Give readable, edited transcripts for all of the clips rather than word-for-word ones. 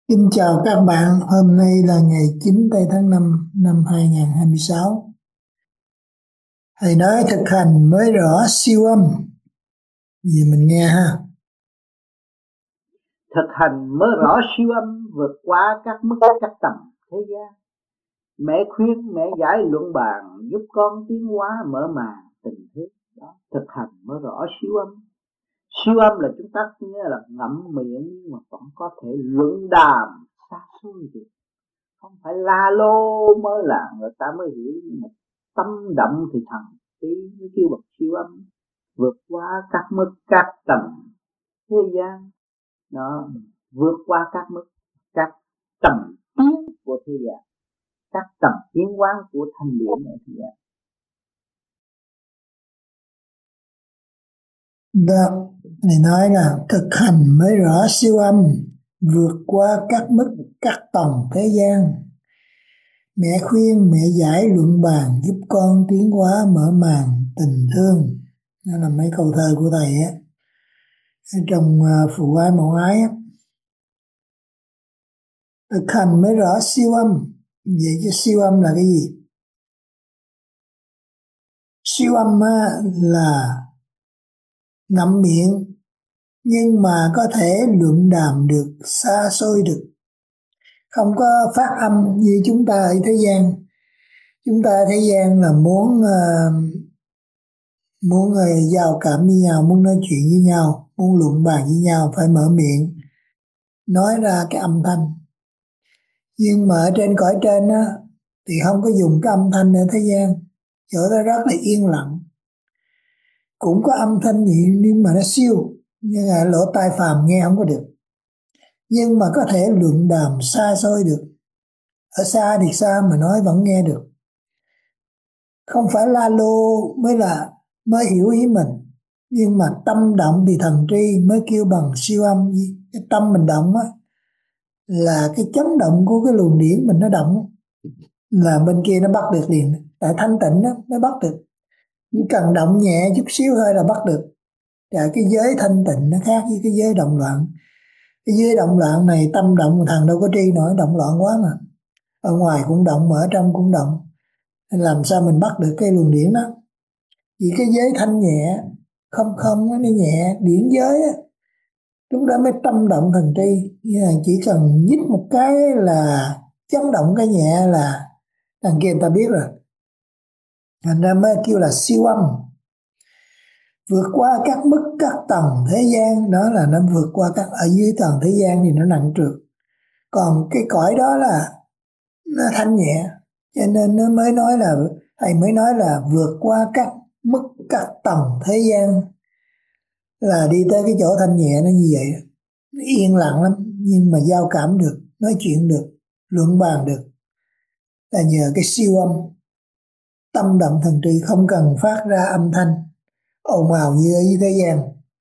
Xin chào các bạn, hôm nay là ngày 9 tây tháng 5 năm 2026. Thầy nói thực hành mới rõ siêu âm, gì mình nghe ha. Thực hành mới rõ siêu âm, vượt qua các mức các tầm thế gian. Mẹ khuyên, mẹ giải luận bàn, giúp con tiến hóa mở màn tình thương. Đó, thực hành mới rõ siêu âm. Siêu âm là chúng ta nghe là ngậm miệng nhưng mà vẫn có thể luận đàm xa xôi được. Không phải la lô mới là người ta mới hiểu, nhưng mà tâm động thì thần tí mới kêu bằng siêu âm. Vượt qua các mức các tầm thế gian. Đó, vượt qua các mức các tầm tiến của thế gian, các tầm tiến hóa của thanh điển ở thế gian. Đó, thầy nói là thực hành mới rõ siêu âm, vượt qua các mức các tầng thế gian. Mẹ khuyên, mẹ giải luận bàn, giúp con tiến hóa mở màn tình thương. Đó là mấy câu thơ của thầy á, ở trong Phụ Ái Mẫu Ái á. Thực hành mới rõ siêu âm. Vậy chứ siêu âm là cái gì? Siêu âm là ngậm miệng nhưng mà có thể luận đàm được, xa xôi được, không có phát âm như chúng ta ở thế gian. Chúng ta ở thế gian là muốn giao cảm với nhau, muốn nói chuyện với nhau, muốn luận bàn với nhau phải mở miệng nói ra cái âm thanh. Nhưng mà ở trên cõi trên á thì không có dùng cái âm thanh ở thế gian, chỗ đó rất là yên lặng, cũng có âm thanh gì nhưng mà nó siêu, như là lỗ tai phàm nghe không có được, nhưng mà có thể luận đàm xa xôi được. Ở xa thì xa mà nói vẫn nghe được. Không phải la lô mới hiểu ý mình, nhưng mà tâm động thì thần tri mới kêu bằng siêu âm. Cái tâm mình động á là cái chấn động của cái luồng điển mình nó động, là bên kia nó bắt được liền. Tại thanh tịnh đó nó bắt được, chỉ cần động nhẹ chút xíu thôi là bắt được. Và cái giới thanh tịnh nó khác với cái giới động loạn. Cái giới động loạn này tâm động, thằng đâu có tri nổi, động loạn quá mà. Ở ngoài cũng động mà ở trong cũng động, nên làm sao mình bắt được cái luồng điển đó. Vì cái giới thanh nhẹ, không không nó nhẹ, điển giới á, chúng ta mới tâm động thần tri. Như là chỉ cần nhích một cái là chấn động cái nhẹ là thằng kia người ta biết rồi. Thành ra mới kêu là siêu âm. Vượt qua các mức các tầng thế gian, đó là nó vượt qua các, ở dưới tầng thế gian thì nó nặng trược, còn cái cõi đó là nó thanh nhẹ, cho nên nó mới nói là, thầy mới nói là vượt qua các mức các tầng thế gian, là đi tới cái chỗ thanh nhẹ nó như vậy. Nó yên lặng lắm nhưng mà giao cảm được, nói chuyện được, luận bàn được, là nhờ cái siêu âm. Tâm động thần tri không cần phát ra âm thanh ồn ào như ở dưới thế gian.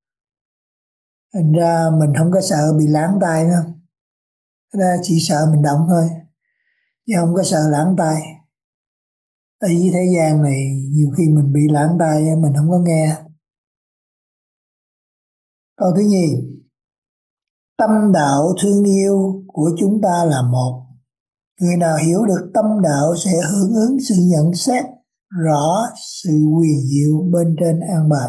Thành ra mình không có sợ bị lãng tai nữa, ra chỉ sợ mình động thôi chứ không có sợ lãng tai. Ở dưới thế gian này nhiều khi mình bị lãng tai mình không có nghe. Câu thứ nhì, tâm đạo thương yêu của chúng ta là một. Người nào hiểu được tâm đạo sẽ hưởng ứng sự nhận xét rõ sự quyền diệu bên trên an bài.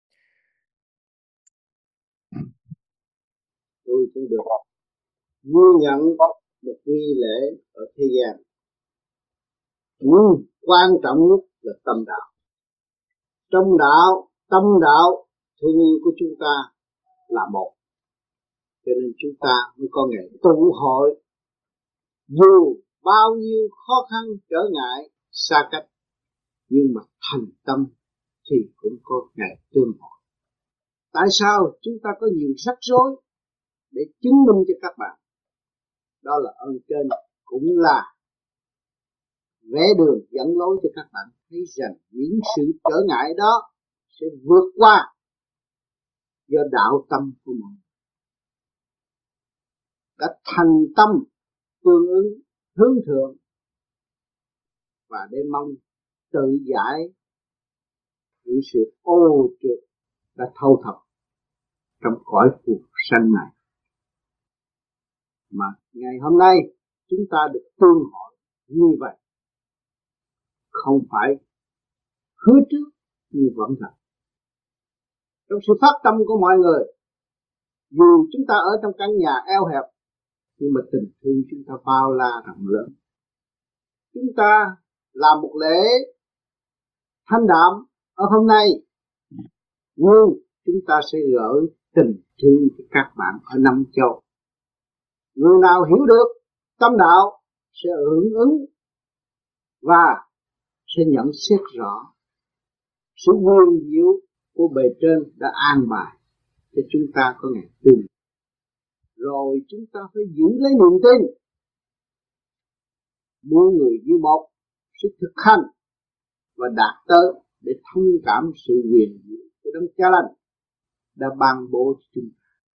Tôi cũng được vui nhận một nghi lễ ở thế gian, nhưng quan trọng nhất là tâm đạo. Trong đạo, tâm đạo thương yêu của chúng ta là một, cho nên chúng ta mới có ngày tụ hội. Dù bao nhiêu khó khăn trở ngại xa cách, nhưng mà thành tâm thì cũng có ngày tương hội. Tại sao chúng ta có nhiều rắc rối? Để chứng minh cho các bạn, đó là ơn trên, cũng là vẽ đường dẫn lối cho các bạn thấy rằng những sự trở ngại đó sẽ vượt qua do đạo tâm của mình đã thành tâm tương ứng hướng thượng, và để mong tự giải những sự ô trượt đã thâu thập trong cõi cuộc sanh này. Mà ngày hôm nay chúng ta được tương hội như vậy, không phải hứa trước nhưng vẫn thật. Trong sự phát tâm của mọi người, dù chúng ta ở trong căn nhà eo hẹp, nhưng mà tình thương chúng ta bao la rộng lớn. Chúng ta làm một lễ thanh đạm ở hôm nay, nhưng chúng ta sẽ gửi tình thương cho các bạn ở năm châu. Người nào hiểu được tâm đạo sẽ hưởng ứng và sẽ nhận xét rõ sự quyền diệu của bề trên đã an bài cho chúng ta có ngày tương. Rồi chúng ta phải giữ lấy niềm tin, mỗi người như một sẽ thực hành và đạt tới để thông cảm sự quyền diệu của Đấng Cha Lành đã ban bố cho chúng ta.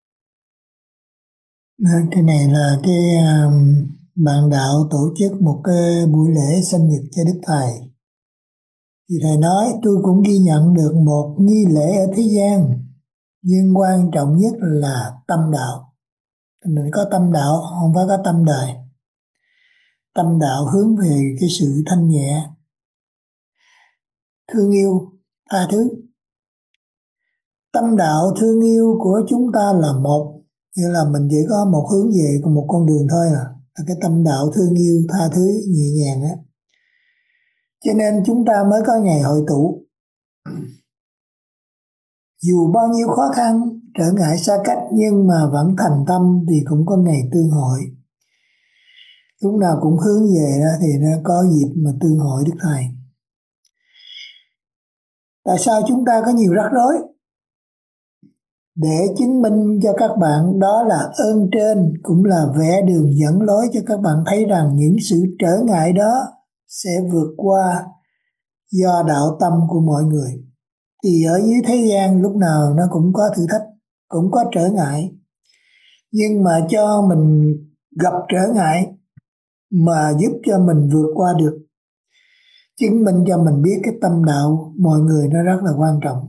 Cái này là cái bạn đạo tổ chức một cái buổi lễ sinh nhật cho Đức Thầy. Thì Thầy nói tôi cũng ghi nhận được một nghi lễ ở thế gian, nhưng quan trọng nhất là tâm đạo. Mình có tâm đạo, không phải có tâm đời. Tâm đạo hướng về cái sự thanh nhẹ, thương yêu, tha thứ. Tâm đạo thương yêu của chúng ta là một, nghĩa là mình chỉ có một hướng về một con đường thôi à. Là cái tâm đạo thương yêu, tha thứ, nhẹ nhàng á. Cho nên chúng ta mới có ngày hội tụ. Dù bao nhiêu khó khăn, trở ngại xa cách, nhưng mà vẫn thành tâm thì cũng có ngày tương hội. Lúc nào cũng hướng về đó thì nó có dịp mà tương hội Đức Thầy. Tại sao chúng ta có nhiều rắc rối? Để chứng minh cho các bạn đó là ơn trên, cũng là vẽ đường dẫn lối cho các bạn thấy rằng những sự trở ngại đó sẽ vượt qua do đạo tâm của mọi người. Thì ở dưới thế gian lúc nào nó cũng có thử thách, cũng có trở ngại. Nhưng mà cho mình gặp trở ngại mà giúp cho mình vượt qua được, chứng minh cho mình biết cái tâm đạo mọi người nó rất là quan trọng.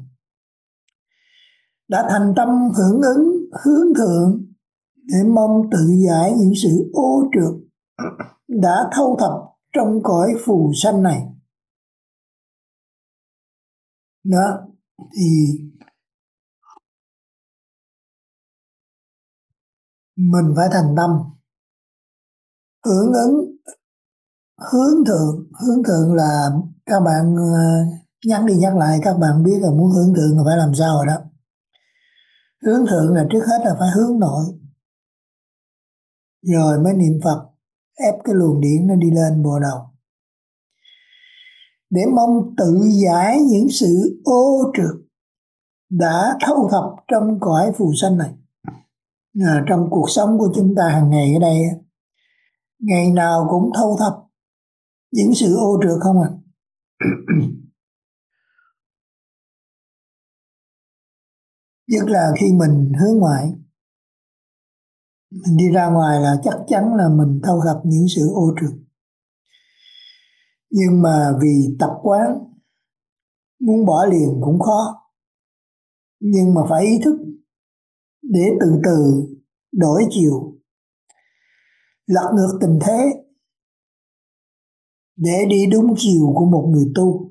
Đã thành tâm hưởng ứng hướng thượng để mong tự giải những sự ô trượt đã thâu thập trong cõi phù sanh này. Đó, thì mình phải thành tâm hưởng ứng hướng thượng là các bạn nhắc đi nhắc lại, các bạn biết là muốn hướng thượng là phải làm sao rồi đó. Hướng thượng là trước hết là phải hướng nội, rồi mới niệm Phật, ép cái luồng điển nó đi lên bộ đầu, để mong tự giải những sự ô trượt đã thâu thập trong cõi phù sanh này. Trong cuộc sống của chúng ta hàng ngày ở đây, ngày nào cũng thâu thập những sự ô trượt không à. Nhất là khi mình hướng ngoại, mình đi ra ngoài là chắc chắn là mình thâu thập những sự ô trượt. Nhưng mà vì tập quán, muốn bỏ liền cũng khó. Nhưng mà phải ý thức để từ từ đổi chiều, lật ngược tình thế, để đi đúng chiều của một người tu.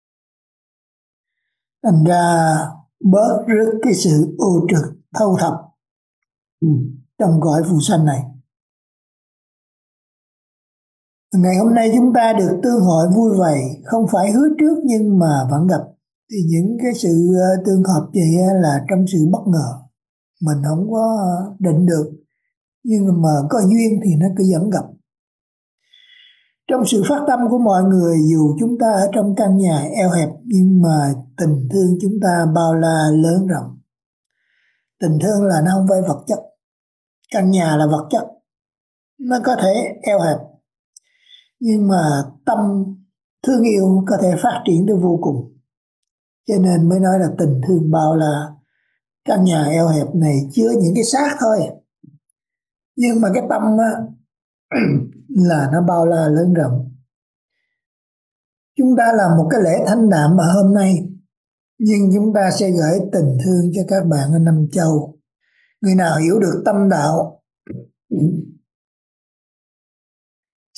Thành ra bớt rước cái sự ô trượt thâu thập trong cõi phù sanh này. Ngày hôm nay chúng ta được tương hội vui vẻ, không phải hứa trước nhưng mà vẫn gặp. Thì những cái sự tương hợp vậy là trong sự bất ngờ, mình không có định được, nhưng mà có duyên thì nó cứ vẫn gặp. Trong sự phát tâm của mọi người, dù chúng ta ở trong căn nhà eo hẹp, nhưng mà tình thương chúng ta bao la lớn rộng. Tình thương là nó không phải vật chất. Căn nhà là vật chất, nó có thể eo hẹp, nhưng mà tâm thương yêu có thể phát triển tới vô cùng. Cho nên mới nói là tình thương bao la. Căn nhà eo hẹp này chứa những cái xác thôi, nhưng mà cái tâm là nó bao la lớn rộng. Chúng ta làm một cái lễ thanh đạm ở hôm nay, nhưng chúng ta sẽ gửi tình thương cho các bạn ở năm châu. Người nào hiểu được tâm đạo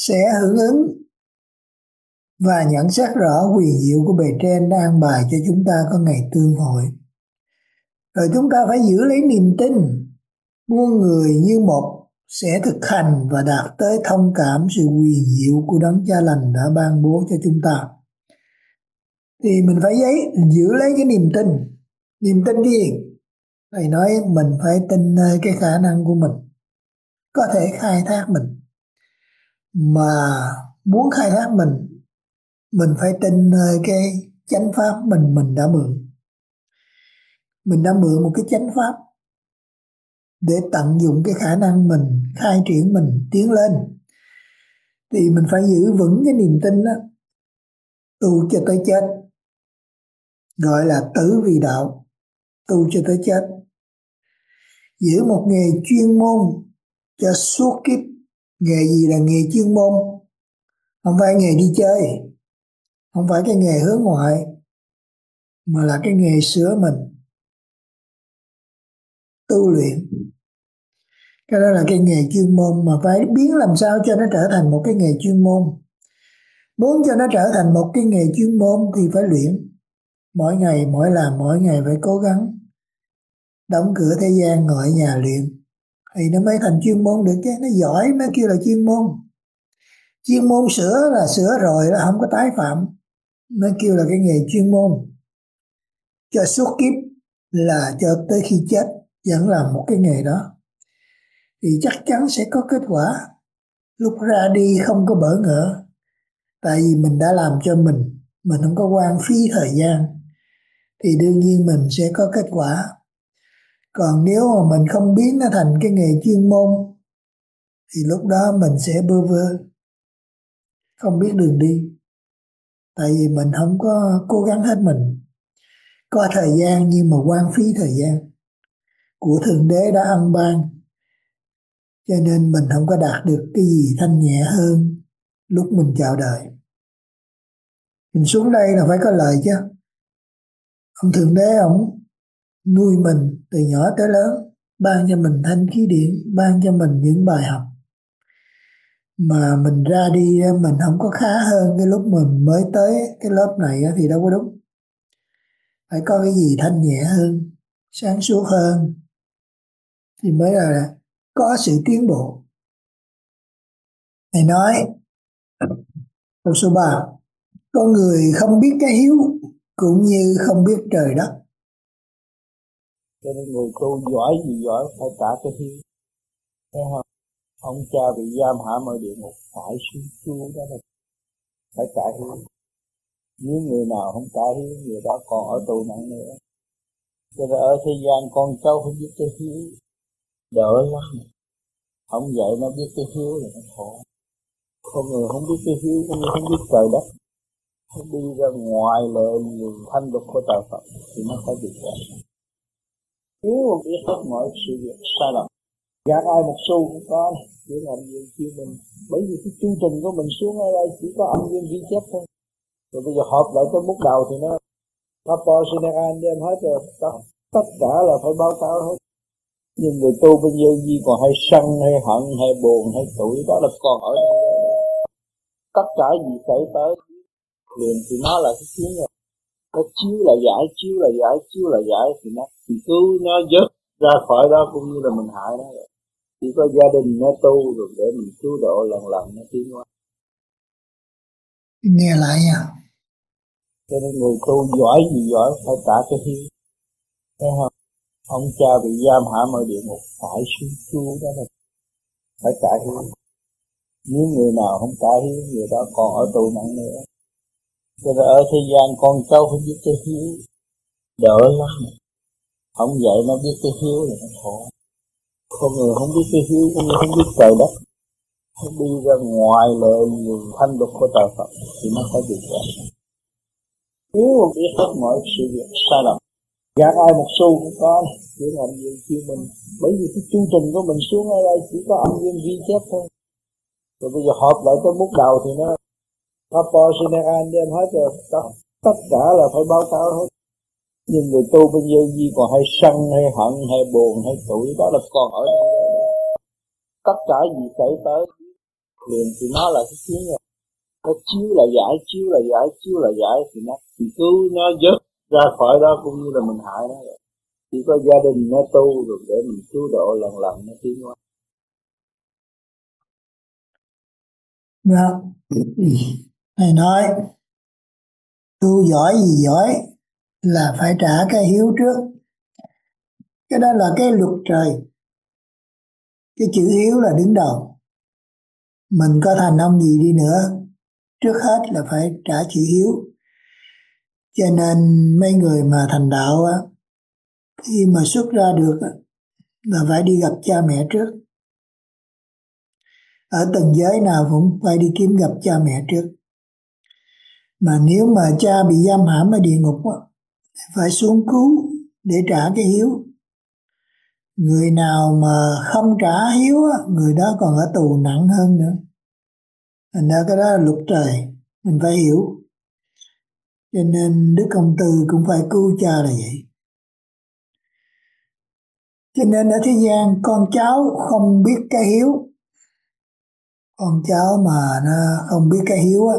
sẽ hưởng ứng và nhận xét rõ quyền diệu của bề trên đã an bài cho chúng ta có ngày tương hội. Rồi chúng ta phải giữ lấy niềm tin, muôn người như một sẽ thực hành và đạt tới thông cảm sự quyền diệu của Đấng Cha Lành đã ban bố cho chúng ta. Thì mình phải giữ lấy cái niềm tin. Niềm tin cái gì? Thầy nói mình phải tin nơi cái khả năng của mình có thể khai thác mình. Mà muốn khai thác mình phải tin nơi cái chánh pháp mình đã mượn. Mình đã mượn một cái chánh pháp để tận dụng cái khả năng mình, khai triển mình, tiến lên. Thì mình phải giữ vững cái niềm tin đó, tu cho tới chết. Gọi là tử vì đạo, tu cho tới chết. Giữ một nghề chuyên môn cho suốt kiếp. Nghề gì là nghề chuyên môn? Không phải nghề đi chơi, không phải cái nghề hướng ngoại, mà là cái nghề sửa mình, tu luyện. Cái đó là cái nghề chuyên môn mà phải biến làm sao cho nó trở thành một cái nghề chuyên môn. Muốn cho nó trở thành một cái nghề chuyên môn thì phải luyện. Mỗi ngày, mỗi ngày phải cố gắng. Đóng cửa thế gian ngồi ở nhà luyện. Thì nó mới thành chuyên môn được chứ. Nó giỏi mới kêu là chuyên môn. Chuyên môn sửa là sửa rồi là không có tái phạm. Nó kêu là cái nghề chuyên môn. Cho suốt kiếp là cho tới khi chết vẫn làm một cái nghề đó. Thì chắc chắn sẽ có kết quả. Lúc ra đi không có bỡ ngỡ. Tại vì mình đã làm cho mình không có hoang phí thời gian. Thì đương nhiên mình sẽ có kết quả. Còn nếu mà mình không biến nó thành cái nghề chuyên môn thì lúc đó mình sẽ bơ vơ, không biết đường đi. Tại vì mình không có cố gắng hết mình. Có thời gian nhưng mà hoang phí thời gian của Thượng Đế đã ân ban. Cho nên mình không có đạt được cái gì thanh nhẹ hơn lúc mình chào đời. Mình xuống đây là phải có lời chứ. Ông Thượng Đế ông nuôi mình từ nhỏ tới lớn, ban cho mình thanh khí điển, ban cho mình những bài học. Mà mình ra đi mình không có khá hơn cái lúc mình mới tới cái lớp này thì đâu có đúng. Phải có cái gì thanh nhẹ hơn, sáng suốt hơn thì mới là có sự tiến bộ. Thầy nói câu số 3: con người không biết cái hiếu cũng như không biết trời đất. Cho nên người tu giỏi gì giỏi phải trả cái hiếu. Thấy không? Ông cha bị giam hãm ở địa ngục phải xuống cứu đó là phải trả hiếu. Nếu người nào không trả hiếu, người đó còn ở tù nặng nữa. Cho nên ở thế gian con cháu phải biết cái hiếu, đỡ lắm. Không dạy nó biết cái hiếu là nó khổ. Con người không biết cái hiếu, con người không biết trời đất, không đi ra ngoài lệ người thanh luật của trời Phật thì nó phải bị vậy. Hiếu không biết hết mọi sự việc sai lầm. Gạt ai một xu cũng có, chỉ làm gì chiêu mình. Bởi vì cái chu trình của mình xuống ở đây chỉ có âm dương ghi chép thôi. Rồi bây giờ họp lại tới mức đầu thì nó po sineran đem hết rồi. Tất cả là phải báo cáo hết. Nhưng người tu bây giờ gì còn hay sân hay hận hay buồn hay tủi đó là còn ở đây. Tất cả gì xảy tới liền thì nó là cái tiếng rồi. Nó chiếu là giải, chiếu là giải, chiếu là giải thì nó cứu nó dứt ra khỏi đó cũng như là mình hại nó rồi. Chỉ có gia đình nó tu rồi để mình cứu độ lần lần nó tiến qua. Nghe lại nha. Cho nên người tu giỏi gì giỏi phải trả cái hiếu. Thấy không? Ông cha bị giam hãm ở địa ngục phải xuống cứu đó là phải trả hiếu. Nếu người nào không trả hiếu, người đó còn ở tù nặng nữa. Cho nên ở thế gian con cháu phải biết cái hiếu, đỡ lắm. Không dạy nó biết cái hiếu là nó khổ. Con người không biết cái hiếu, con người không biết trời đất, không đi ra ngoài lệ người thanh luật của trời Phật thì nó phải bị vậy. Hiếu không biết hết mọi sự việc sai lầm. Gạt ai một xu cũng có, chỉ làm gì chiêu mình. Bởi vì cái chu trình của mình xuống ở đây chỉ có âm dương ghi chép thôi. Rồi bây giờ họp lại tới mức đầu thì nó po sineran đem hết rồi. Tất cả là phải báo cáo hết. Nhưng người tu bây giờ gì còn hay sân hay hận hay buồn hay tủi đó là còn ở đây. Tất cả gì xảy tới liền thì nó là cái kiến rồi, nó chiếu là giải, chiếu là giải, chiếu là giải thì nó cứu nó dứt ra khỏi đó, cũng như là mình hại nó rồi. Chỉ có gia đình nó tu rồi để mình cứu độ lần lần nó tiến hóa. Vâng. Thầy nói tu giỏi gì giỏi là phải trả cái hiếu trước. Cái đó là cái luật trời. Cái chữ hiếu là đứng đầu. Mình có thành ông gì đi nữa, trước hết là phải trả chữ hiếu. Cho nên mấy người mà thành đạo á, khi mà xuất ra được á, là phải đi gặp cha mẹ trước. Ở từng giới nào cũng phải đi kiếm gặp cha mẹ trước. Mà nếu mà cha bị giam hãm ở địa ngục á, phải xuống cứu để trả cái hiếu. Người nào mà không trả hiếu á, người đó còn ở tù nặng hơn nữa. Thành ra cái đó là luật trời, mình phải hiểu. Cho nên Đức Công Tư cũng phải cứu cha là vậy. Cho nên ở thế gian con cháu không biết cái hiếu. Con cháu mà nó không biết cái hiếu á,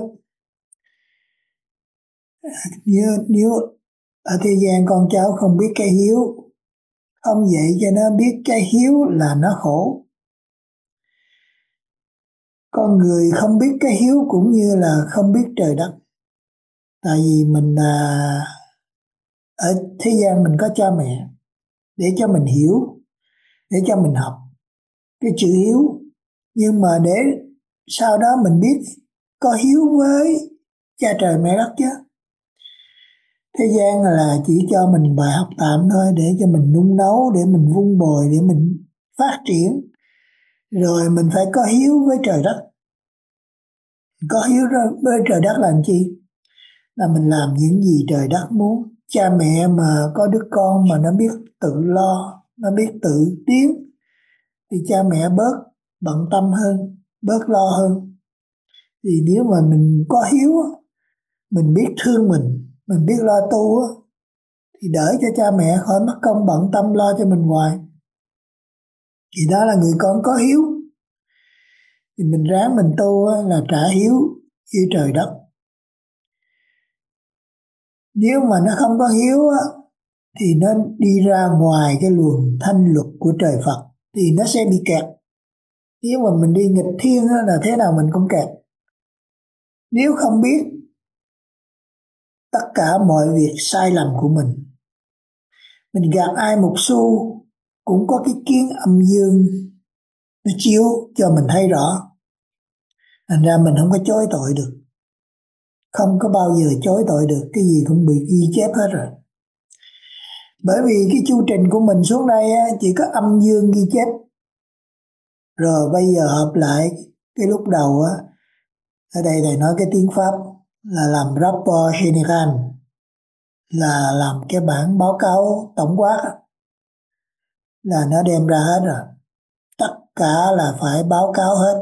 nếu ở thế gian con cháu không biết cái hiếu, không dạy cho nó biết cái hiếu là nó khổ. Con người không biết cái hiếu cũng như là không biết trời đất. Tại vì mình ở thế gian mình có cha mẹ để cho mình hiểu, để cho mình học cái chữ hiếu. Nhưng mà để sau đó mình biết có hiếu với cha trời mẹ đất chứ. Thế gian là chỉ cho mình bài học tạm thôi, để cho mình nung nấu, để mình vun bồi, để mình phát triển. Rồi mình phải có hiếu với trời đất. Có hiếu với trời đất làm chi? Là mình làm những gì trời đất muốn. Cha mẹ mà có đứa con mà nó biết tự lo, nó biết tự tiến, thì cha mẹ bớt bận tâm hơn, bớt lo hơn. Thì nếu mà mình có hiếu, mình biết thương mình biết lo tu, thì đỡ cho cha mẹ khỏi mất công bận tâm lo cho mình hoài. Thì đó là người con có hiếu. Thì mình ráng mình tu là trả hiếu với trời đất. Nếu mà nó không có hiếu thì nó đi ra ngoài cái luồng thanh luật của trời Phật thì nó sẽ bị kẹt. Nếu mà mình đi nghịch thiên là thế nào mình cũng kẹt. Nếu không biết tất cả mọi việc sai lầm của mình gạt ai một xu cũng có cái kiến âm dương nó chiếu cho mình thấy rõ. Thành ra mình không có chối tội được. Không có bao giờ chối tội được, cái gì cũng bị ghi chép hết rồi. Bởi vì cái chu trình của mình xuống đây chỉ có âm dương ghi chép. Rồi bây giờ hợp lại cái lúc đầu ở đây thầy nói cái tiếng Pháp là làm rapport général, là làm cái bản báo cáo tổng quát là nó đem ra hết rồi. Tất cả là phải báo cáo hết.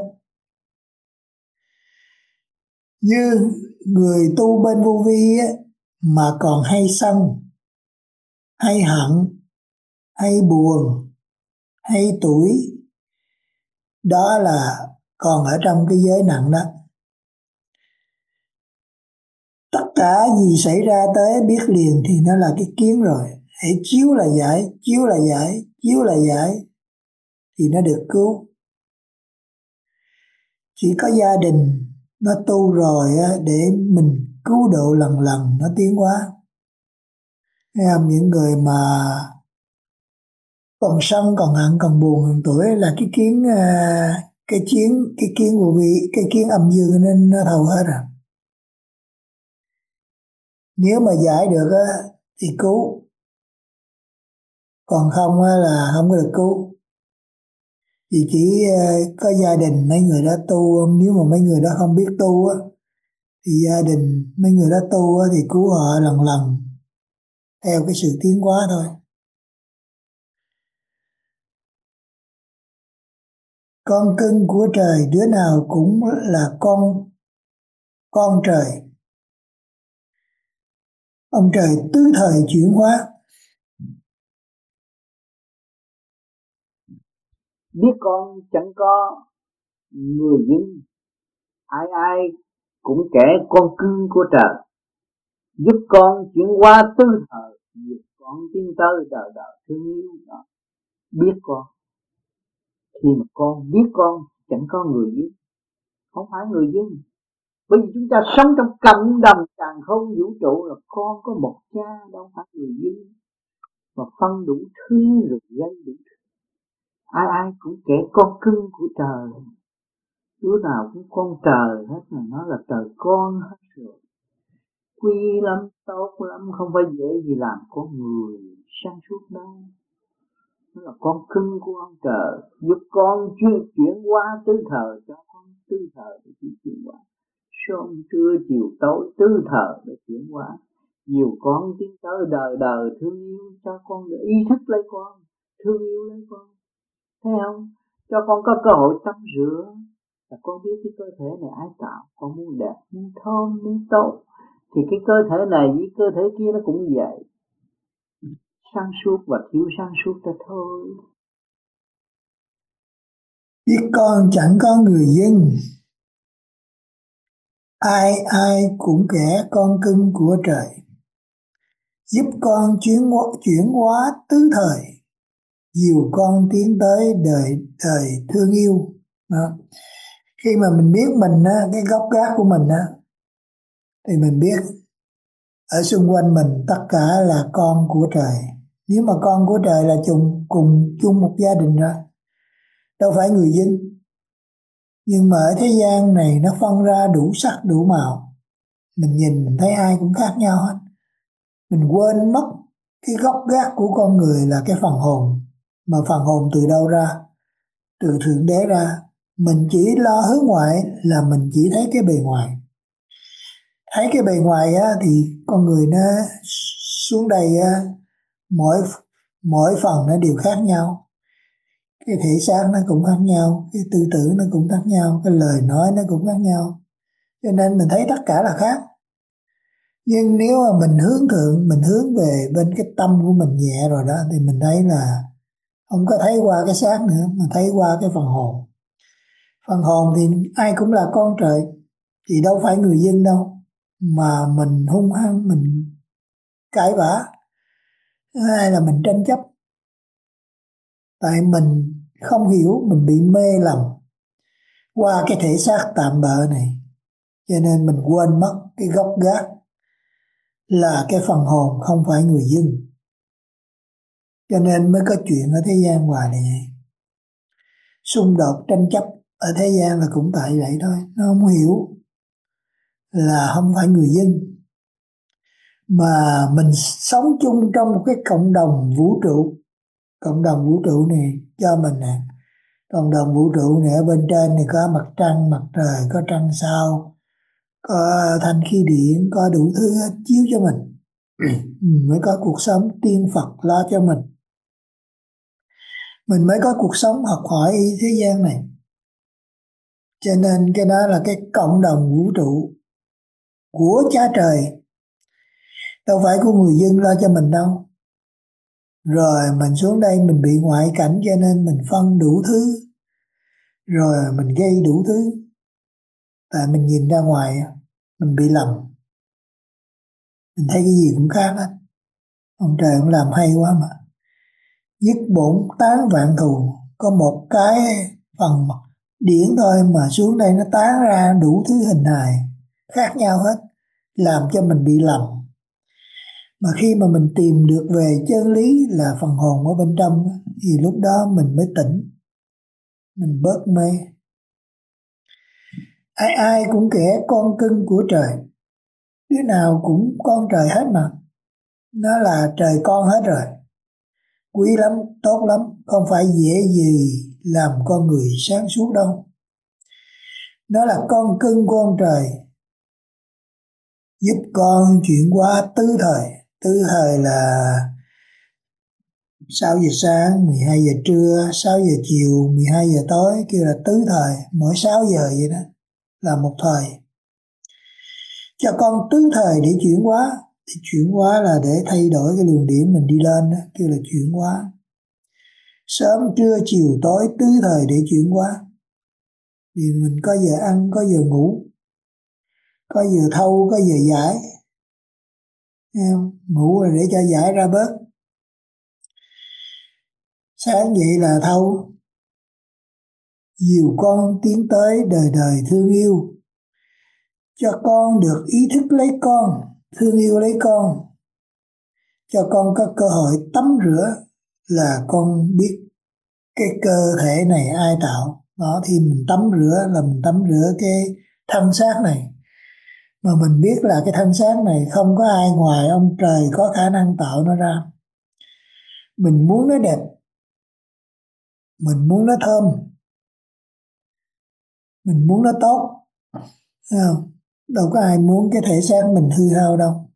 Như người tu bên vô vi mà còn hay sân, hay hận, hay buồn, hay tuổi, đó là còn ở trong cái giới nặng đó. Tất cả gì xảy ra tới biết liền thì nó là cái kiến rồi. Hãy chiếu là giải, chiếu là giải, chiếu là giải thì nó được cứu. Chỉ có gia đình nó tu rồi để mình cứu độ lần lần nó tiến hóa. Thấy không? Những người mà còn sân, còn hận, còn buồn, còn tuổi là cái kiến cái kiến vô vi, cái kiến âm dương nên nó thầu hết rồi. Nếu mà giải được thì cứu, còn không là không có được cứu. Thì chỉ có gia đình mấy người đó tu. Nếu mà mấy người đó không biết tu thì gia đình mấy người đó tu thì cứu họ lần lần theo cái sự tiến hóa thôi. Con cưng của trời đứa nào cũng là con trời. Ông trời tứ thời chuyển hóa. Biết con chẳng có người dưng Ai ai cũng kẻ con cưng của trời, giúp con chuyển qua tư thời, giúp con tiến tới đời đời thương yêu đó. Biết con, khi mà con biết con chẳng có người dưng, không phải người dưng. Bởi vì chúng ta sống trong cộng đồng càn khôn vũ trụ, là con có một cha, đâu phải người dưng mà phân đủ thứ rồi gây đủ thứ. Ai ai cũng kẻ con cưng của trời, đứa nào cũng con trời hết, mà nó là trời con hết rồi. Quý lắm, tốt lắm, không phải dễ gì làm con người sáng suốt đâu. Nó là con cưng của ông trời, giúp con chuyển qua tứ thời, cho con tứ thời để chuyển qua. Sớm trưa chiều tối tứ thời để chuyển qua. Nhiều con tiến tới đời đời thương yêu, cho con để ý thức lấy con, thương yêu lấy con. Thấy không? Cho con có cơ hội tắm rửa, là con biết cái cơ thể này ai tạo. Con muốn đẹp, muốn thơm, muốn tốt, thì cái cơ thể này với cơ thể kia nó cũng vậy. Sáng suốt và thiếu sáng suốt ra thôi. Biết con chẳng có người dưng, ai ai cũng kẻ con cưng của trời, giúp con chuyển hóa tứ thời, dìu con tiến tới đời đời thương yêu. Đó. Khi mà mình biết mình á, cái gốc gác của mình á, thì mình biết ở xung quanh mình tất cả là con của trời. Nếu mà con của trời là cùng chung một gia đình rồi, đâu phải người dân. Nhưng mà ở thế gian này nó phân ra đủ sắc đủ màu, mình nhìn mình thấy ai cũng khác nhau hết. Mình quên mất cái gốc gác của con người là cái phần hồn. Mà phần hồn từ đâu ra? Từ Thượng Đế ra. Mình chỉ lo hướng ngoại là mình chỉ thấy cái bề ngoài. Thấy cái bề ngoài á, thì con người nó xuống đây á, mỗi phần nó đều khác nhau. Cái thể xác nó cũng khác nhau, cái tư tưởng nó cũng khác nhau, cái lời nói nó cũng khác nhau. Cho nên mình thấy tất cả là khác. Nhưng nếu mà mình hướng thượng, mình hướng về bên cái tâm của mình nhẹ rồi đó, thì mình thấy là không có thấy qua cái xác nữa, mà thấy qua cái phần hồn. Phần hồn thì ai cũng là con trời, thì đâu phải người dân đâu mà mình hung hăng, mình cãi vã, hay là mình tranh chấp. Tại mình không hiểu, mình bị mê lầm qua cái thể xác tạm bợ này, cho nên mình quên mất cái gốc gác là cái phần hồn, không phải người dân. Cho nên mới có chuyện ở thế gian hoài này vậy. Xung đột tranh chấp ở thế gian là cũng tại vậy thôi. Nó không hiểu là không phải người dân, mà mình sống chung trong một cái cộng đồng vũ trụ. Cộng đồng vũ trụ này cho mình nè, cộng đồng vũ trụ này ở bên trên thì có mặt trăng, mặt trời, có trăng sao, có thanh khí điện, có đủ thứ chiếu cho mình. Mới có cuộc sống tiên Phật lo cho mình mới có cuộc sống học hỏi y thế gian này. Cho nên cái đó là cái cộng đồng vũ trụ của cha trời, đâu phải của người dân lo cho mình đâu. Rồi mình xuống đây mình bị ngoại cảnh, cho nên mình phân đủ thứ, rồi mình gây đủ thứ. Tại mình nhìn ra ngoài mình bị lầm, mình thấy cái gì cũng khác hết. Ông trời cũng làm hay quá mà. Dứt bổn tán vạn thù, có một cái phần điển thôi mà xuống đây nó tán ra đủ thứ hình hài khác nhau hết, làm cho mình bị lầm. Mà khi mà mình tìm được về chân lý là phần hồn ở bên trong, thì lúc đó mình mới tỉnh, mình bớt mê. Ai ai cũng kẻ con cưng của trời, đứa nào cũng con trời hết mà. Nó là trời con hết rồi. Quý lắm, tốt lắm, không phải dễ gì làm con người sáng suốt đâu. Nó là con cưng của ông trời, giúp con chuyển qua tứ thời. Tứ thời là 6 giờ sáng, 12 giờ trưa, 6 giờ chiều, 12 giờ tối, kêu là tứ thời, mỗi 6 giờ vậy đó, là một thời. Cho con tứ thời để chuyển hóa. Thì chuyển hóa là để thay đổi cái luồng điển mình đi lên đó, kêu là chuyển hóa. Sớm trưa chiều tối tứ thời để chuyển hóa. Vì mình có giờ ăn, có giờ ngủ, có giờ thâu, có giờ giải. Thấy không? Ngủ là để cho giải ra bớt. Sáng dậy là thâu. Dìu con tiến tới đời đời thương yêu, cho con được ý thức lấy con, thương yêu lấy con, cho con có cơ hội tắm rửa là con biết cái cơ thể này ai tạo. Đó thì mình tắm rửa là mình tắm rửa cái thân xác này. Mà mình biết là cái thân xác này không có ai ngoài ông trời có khả năng tạo nó ra. Mình muốn nó đẹp, mình muốn nó thơm, mình muốn nó tốt. Thấy không? Đâu có ai muốn cái thể xác mình hư hao đâu.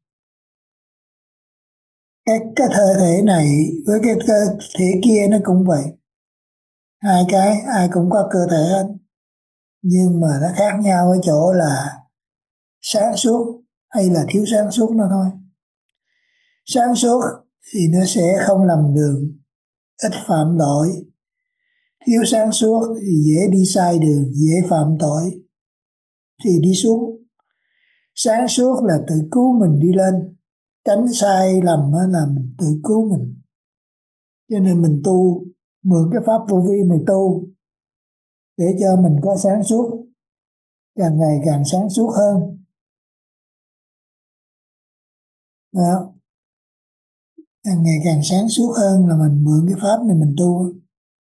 Cái cơ thể này với cái cơ thể kia nó cũng vậy. Hai cái ai cũng có cơ thể hết, nhưng mà nó khác nhau ở chỗ là sáng suốt hay là thiếu sáng suốt nó thôi. Sáng suốt thì nó sẽ không lầm đường, ít phạm lỗi. Thiếu sáng suốt thì dễ đi sai đường, dễ phạm tội thì đi xuống. Sáng suốt là tự cứu mình đi lên, tránh sai lầm là mình tự cứu mình. Cho nên mình tu, mượn cái pháp vô vi mình tu để cho mình có sáng suốt, càng ngày càng sáng suốt hơn. Đó. Càng ngày càng sáng suốt hơn là mình mượn cái pháp này mình tu.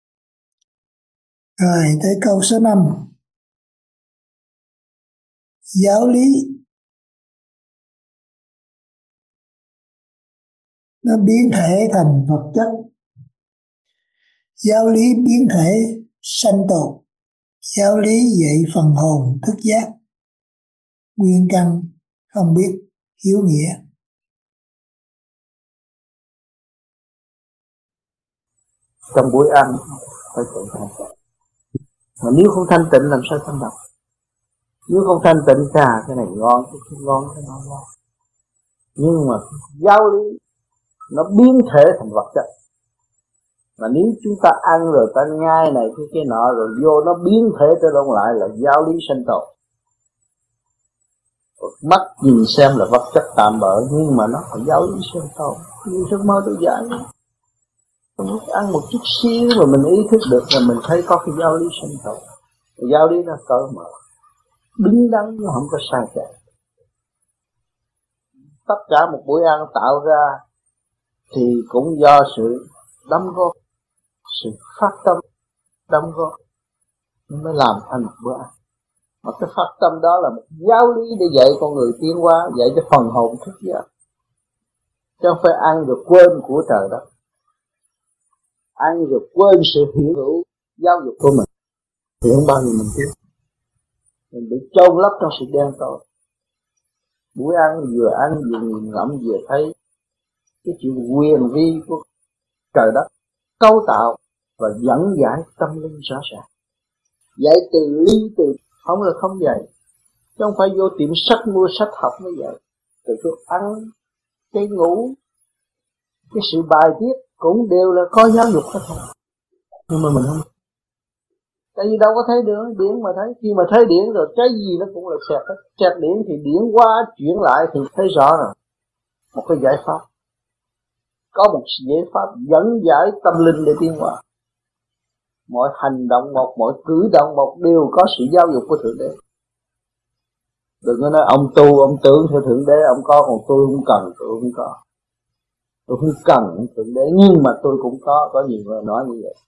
Rồi tới câu số 5. Giáo lý nó biến thể thành vật chất. Giáo lý biến thể sanh tồn. Giáo lý dạy phần hồn thức giác. Nguyên căn không biết hiếu nghĩa. Trong buổi ăn phải tự thanh tịnh. Mà nếu không thanh tịnh làm sao thanh độc? Nếu không thanh tịnh cái này ngon, cái kia ngon, cái nào ngon. Nhưng mà giáo lý nó biến thể thành vật chất. Mà nếu chúng ta ăn rồi ta nhai này cái nọ rồi vô nó biến thể trở lại là giáo lý sanh tồn. Mắt nhìn xem là vật chất tạm bợ, nhưng mà nó phải giáo lý sanh tồn. Như giấc mơ tôi dạy, lúc ăn một chút xíu mà mình ý thức được là mình thấy có cái giáo lý sanh tồn. Giáo lý nó cởi mở, đứng đắn, nó không có sai chạy. Tất cả một buổi ăn tạo ra thì cũng do sự đóng góp, sự phát tâm đóng góp nó mới làm thành một bữa ăn. Mà cái phát tâm đó là một giáo lý để dạy con người tiến hóa, dạy cho phần hồn thức giác. Chứ không phải ăn rồi quên của trời đất, ăn rồi quên sự hiểu hữu giáo dục của mình thì không bao giờ mình biết. Mình bị chôn lấp trong sự đen tối. Buổi ăn vừa nhìn ngẫm vừa thấy cái chuyện quyền vi của trời đất cấu tạo và dẫn giải tâm linh rõ ràng. Dạy từ ly từ không là không dạy, chứ không phải vô tiệm sách mua sách học mới dạy. Từ cái ăn, cái ngủ, cái sự bài tiết cũng đều là có giáo dục hết thôi. Nhưng mà mình không, tại vì đâu có thấy được điển mà thấy. Khi mà thấy điển rồi cái gì nó cũng là xẹt hết. Xẹt điển thì điển qua chuyển lại thì thấy rõ rồi. Một cái giải pháp, có một giải pháp dẫn giải tâm linh để tiến hóa. Mọi hành động một, mọi cử động một đều có sự giáo dục của Thượng Đế. Đừng có nói ông tu, ông tưởng theo Thượng Đế, ông có, còn tôi không cần, tôi không có. Tôi không cần Thượng Đế, nhưng mà tôi cũng có nhiều người nói như vậy.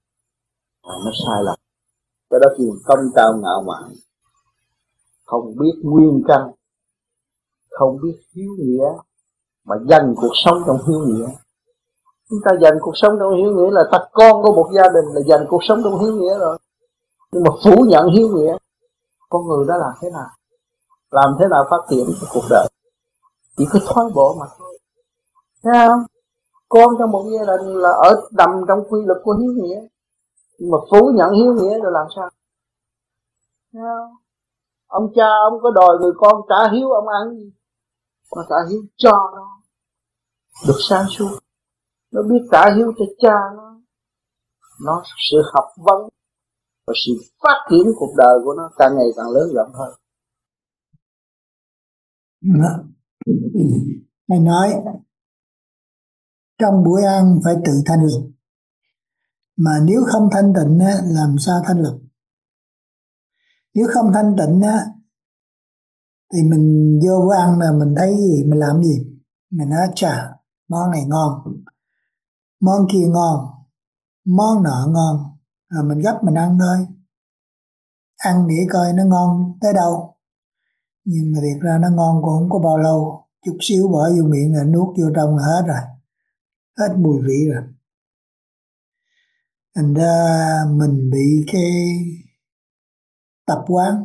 Nó sai lầm. Cái đó kêu công cao ngạo mạn, không biết nguyên căn, không biết hiếu nghĩa, mà dành cuộc sống trong hiếu nghĩa. Chúng ta dành cuộc sống trong hiếu nghĩa là ta con của một gia đình là dành cuộc sống trong hiếu nghĩa rồi. Nhưng mà phủ nhận hiếu nghĩa, con người đó làm thế nào? Làm thế nào phát triển cái cuộc đời? Chỉ có thoái bộ mà thôi. Thấy không? Con trong một gia đình là ở nằm trong quy luật của hiếu nghĩa. Nhưng mà phủ nhận hiếu nghĩa rồi làm sao? Thấy không? Ông cha ông có đòi người con trả hiếu ông ăn gì? Mà trả hiếu cho nó được sáng suốt. Nó biết trả hiếu cho cha nó sự học vấn, và sự phát triển cuộc đời của nó càng ngày càng lớn rộng hơn. Thầy nói trong buổi ăn phải tự thanh lọc, mà nếu không thanh tịnh á, làm sao thanh lọc? Nếu không thanh tịnh á, thì mình vô bữa ăn là mình thấy gì, mình làm gì? Mình nói chà, món này ngon, món kia ngon, món nọ ngon, rồi mình gấp mình ăn thôi. Ăn để coi nó ngon tới đâu. Nhưng mà thiệt ra nó ngon cũng không có bao lâu, chút xíu bỏ vô miệng là nuốt vô trong là hết rồi, hết mùi vị rồi. Thành ra mình bị cái tập quán,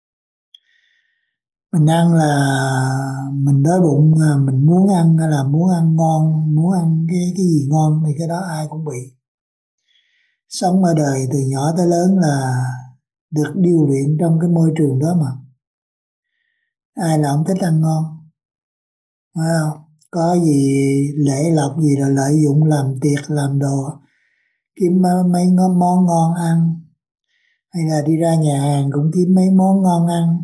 mình ăn là mình đói bụng, mình muốn ăn là muốn ăn ngon, muốn ăn cái gì ngon thì cái đó ai cũng bị. Sống ở đời từ nhỏ tới lớn là được điêu luyện trong cái môi trường đó mà. Ai là không thích ăn ngon, phải không? Có gì lễ lộc gì là lợi dụng làm tiệc làm đồ, kiếm mấy món ngon ăn, hay là đi ra nhà hàng cũng kiếm mấy món ngon ăn.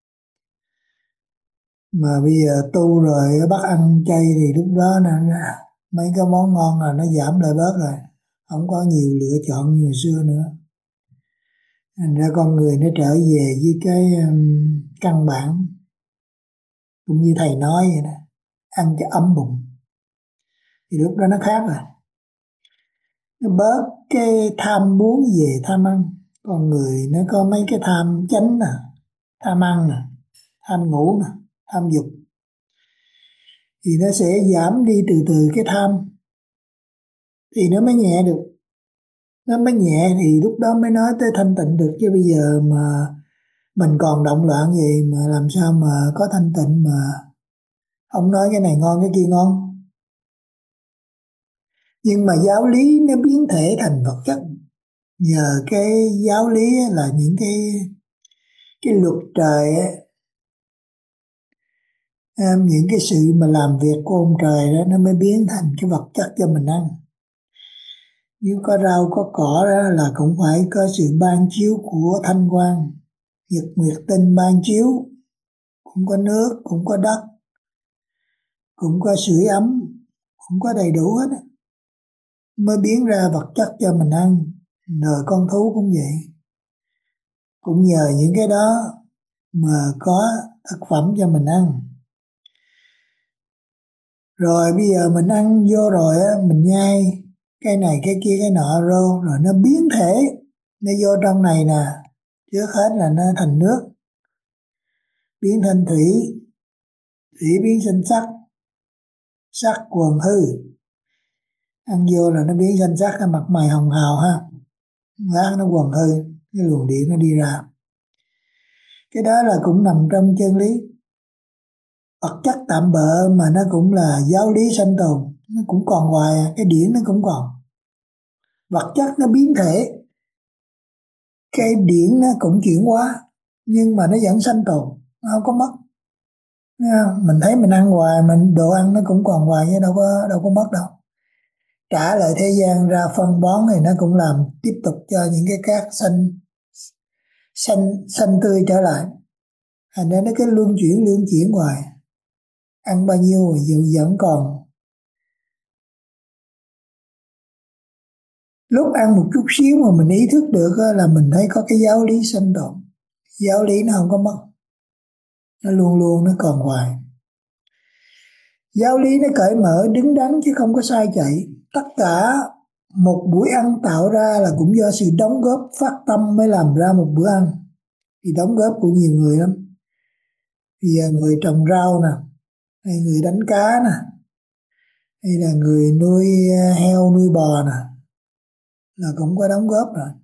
Mà bây giờ tu rồi bắt ăn chay thì lúc đó là mấy cái món ngon là nó giảm lại bớt rồi, không có nhiều lựa chọn như hồi xưa nữa. Thành ra con người nó trở về với cái căn bản, cũng như thầy nói vậy đó, ăn cho ấm bụng thì lúc đó nó khác rồi. Nó bớt cái tham muốn về tham ăn. Con người nó có mấy cái tham chánh nè, tham ăn nè, tham ngủ nè, tham dục, thì nó sẽ giảm đi từ từ cái tham, thì nó mới nhẹ được. Nó mới nhẹ thì lúc đó mới nói tới thanh tịnh được. Chứ bây giờ mà mình còn động loạn gì mà làm sao mà có thanh tịnh, mà ông nói cái này ngon cái kia ngon. Nhưng mà giáo lý nó biến thể thành vật chất. Nhờ cái giáo lý là những cái luật trời ấy, những cái sự mà làm việc của ông trời đó, nó mới biến thành cái vật chất cho mình ăn. Nếu có rau có cỏ đó là cũng phải có sự ban chiếu của thanh quang, nhật nguyệt tinh ban chiếu, cũng có nước, cũng có đất, cũng có sưởi ấm, cũng có đầy đủ hết, mới biến ra vật chất cho mình ăn. Rồi con thú cũng vậy, cũng nhờ những cái đó mà có thực phẩm cho mình ăn. Rồi bây giờ mình ăn vô rồi á, mình nhai cái này cái kia cái nọ rồi nó biến thể, nó vô trong này nè, trước hết là nó thành nước, biến thành thủy, thủy biến thành sắc, sắc quần hư, ăn vô là nó biến thành sắc, cái mặt mày hồng hào ha, lát nó quần hư, cái luồng điện nó đi ra. Cái đó là cũng nằm trong chân lý. Vật chất tạm bợ mà nó cũng là giáo lý sanh tồn, nó cũng còn hoài, cái điển nó cũng còn. Vật chất nó biến thể, cái điển nó cũng chuyển hóa, nhưng mà nó vẫn sanh tồn, nó không có mất. Mình thấy mình ăn hoài, mình đồ ăn nó cũng còn hoài chứ đâu có mất đâu. Trả lại thế gian ra phân bón thì nó cũng làm tiếp tục cho những cái cát xanh tươi trở lại. Thành ra nó cái luân chuyển hoài. Ăn bao nhiêu rồi vẫn còn. Lúc ăn một chút xíu mà mình ý thức được là mình thấy có cái giáo lý sanh tồn. Giáo lý nó không có mất, nó luôn luôn nó còn hoài. Giáo lý nó cởi mở đứng đắn chứ không có sai chạy. Tất cả một buổi ăn tạo ra là cũng do sự đóng góp phát tâm mới làm ra một bữa ăn. Thì đóng góp của nhiều người lắm. Thì người trồng rau nè, hay người đánh cá nè, hay là người nuôi heo nuôi bò nè, là cũng có đóng góp rồi.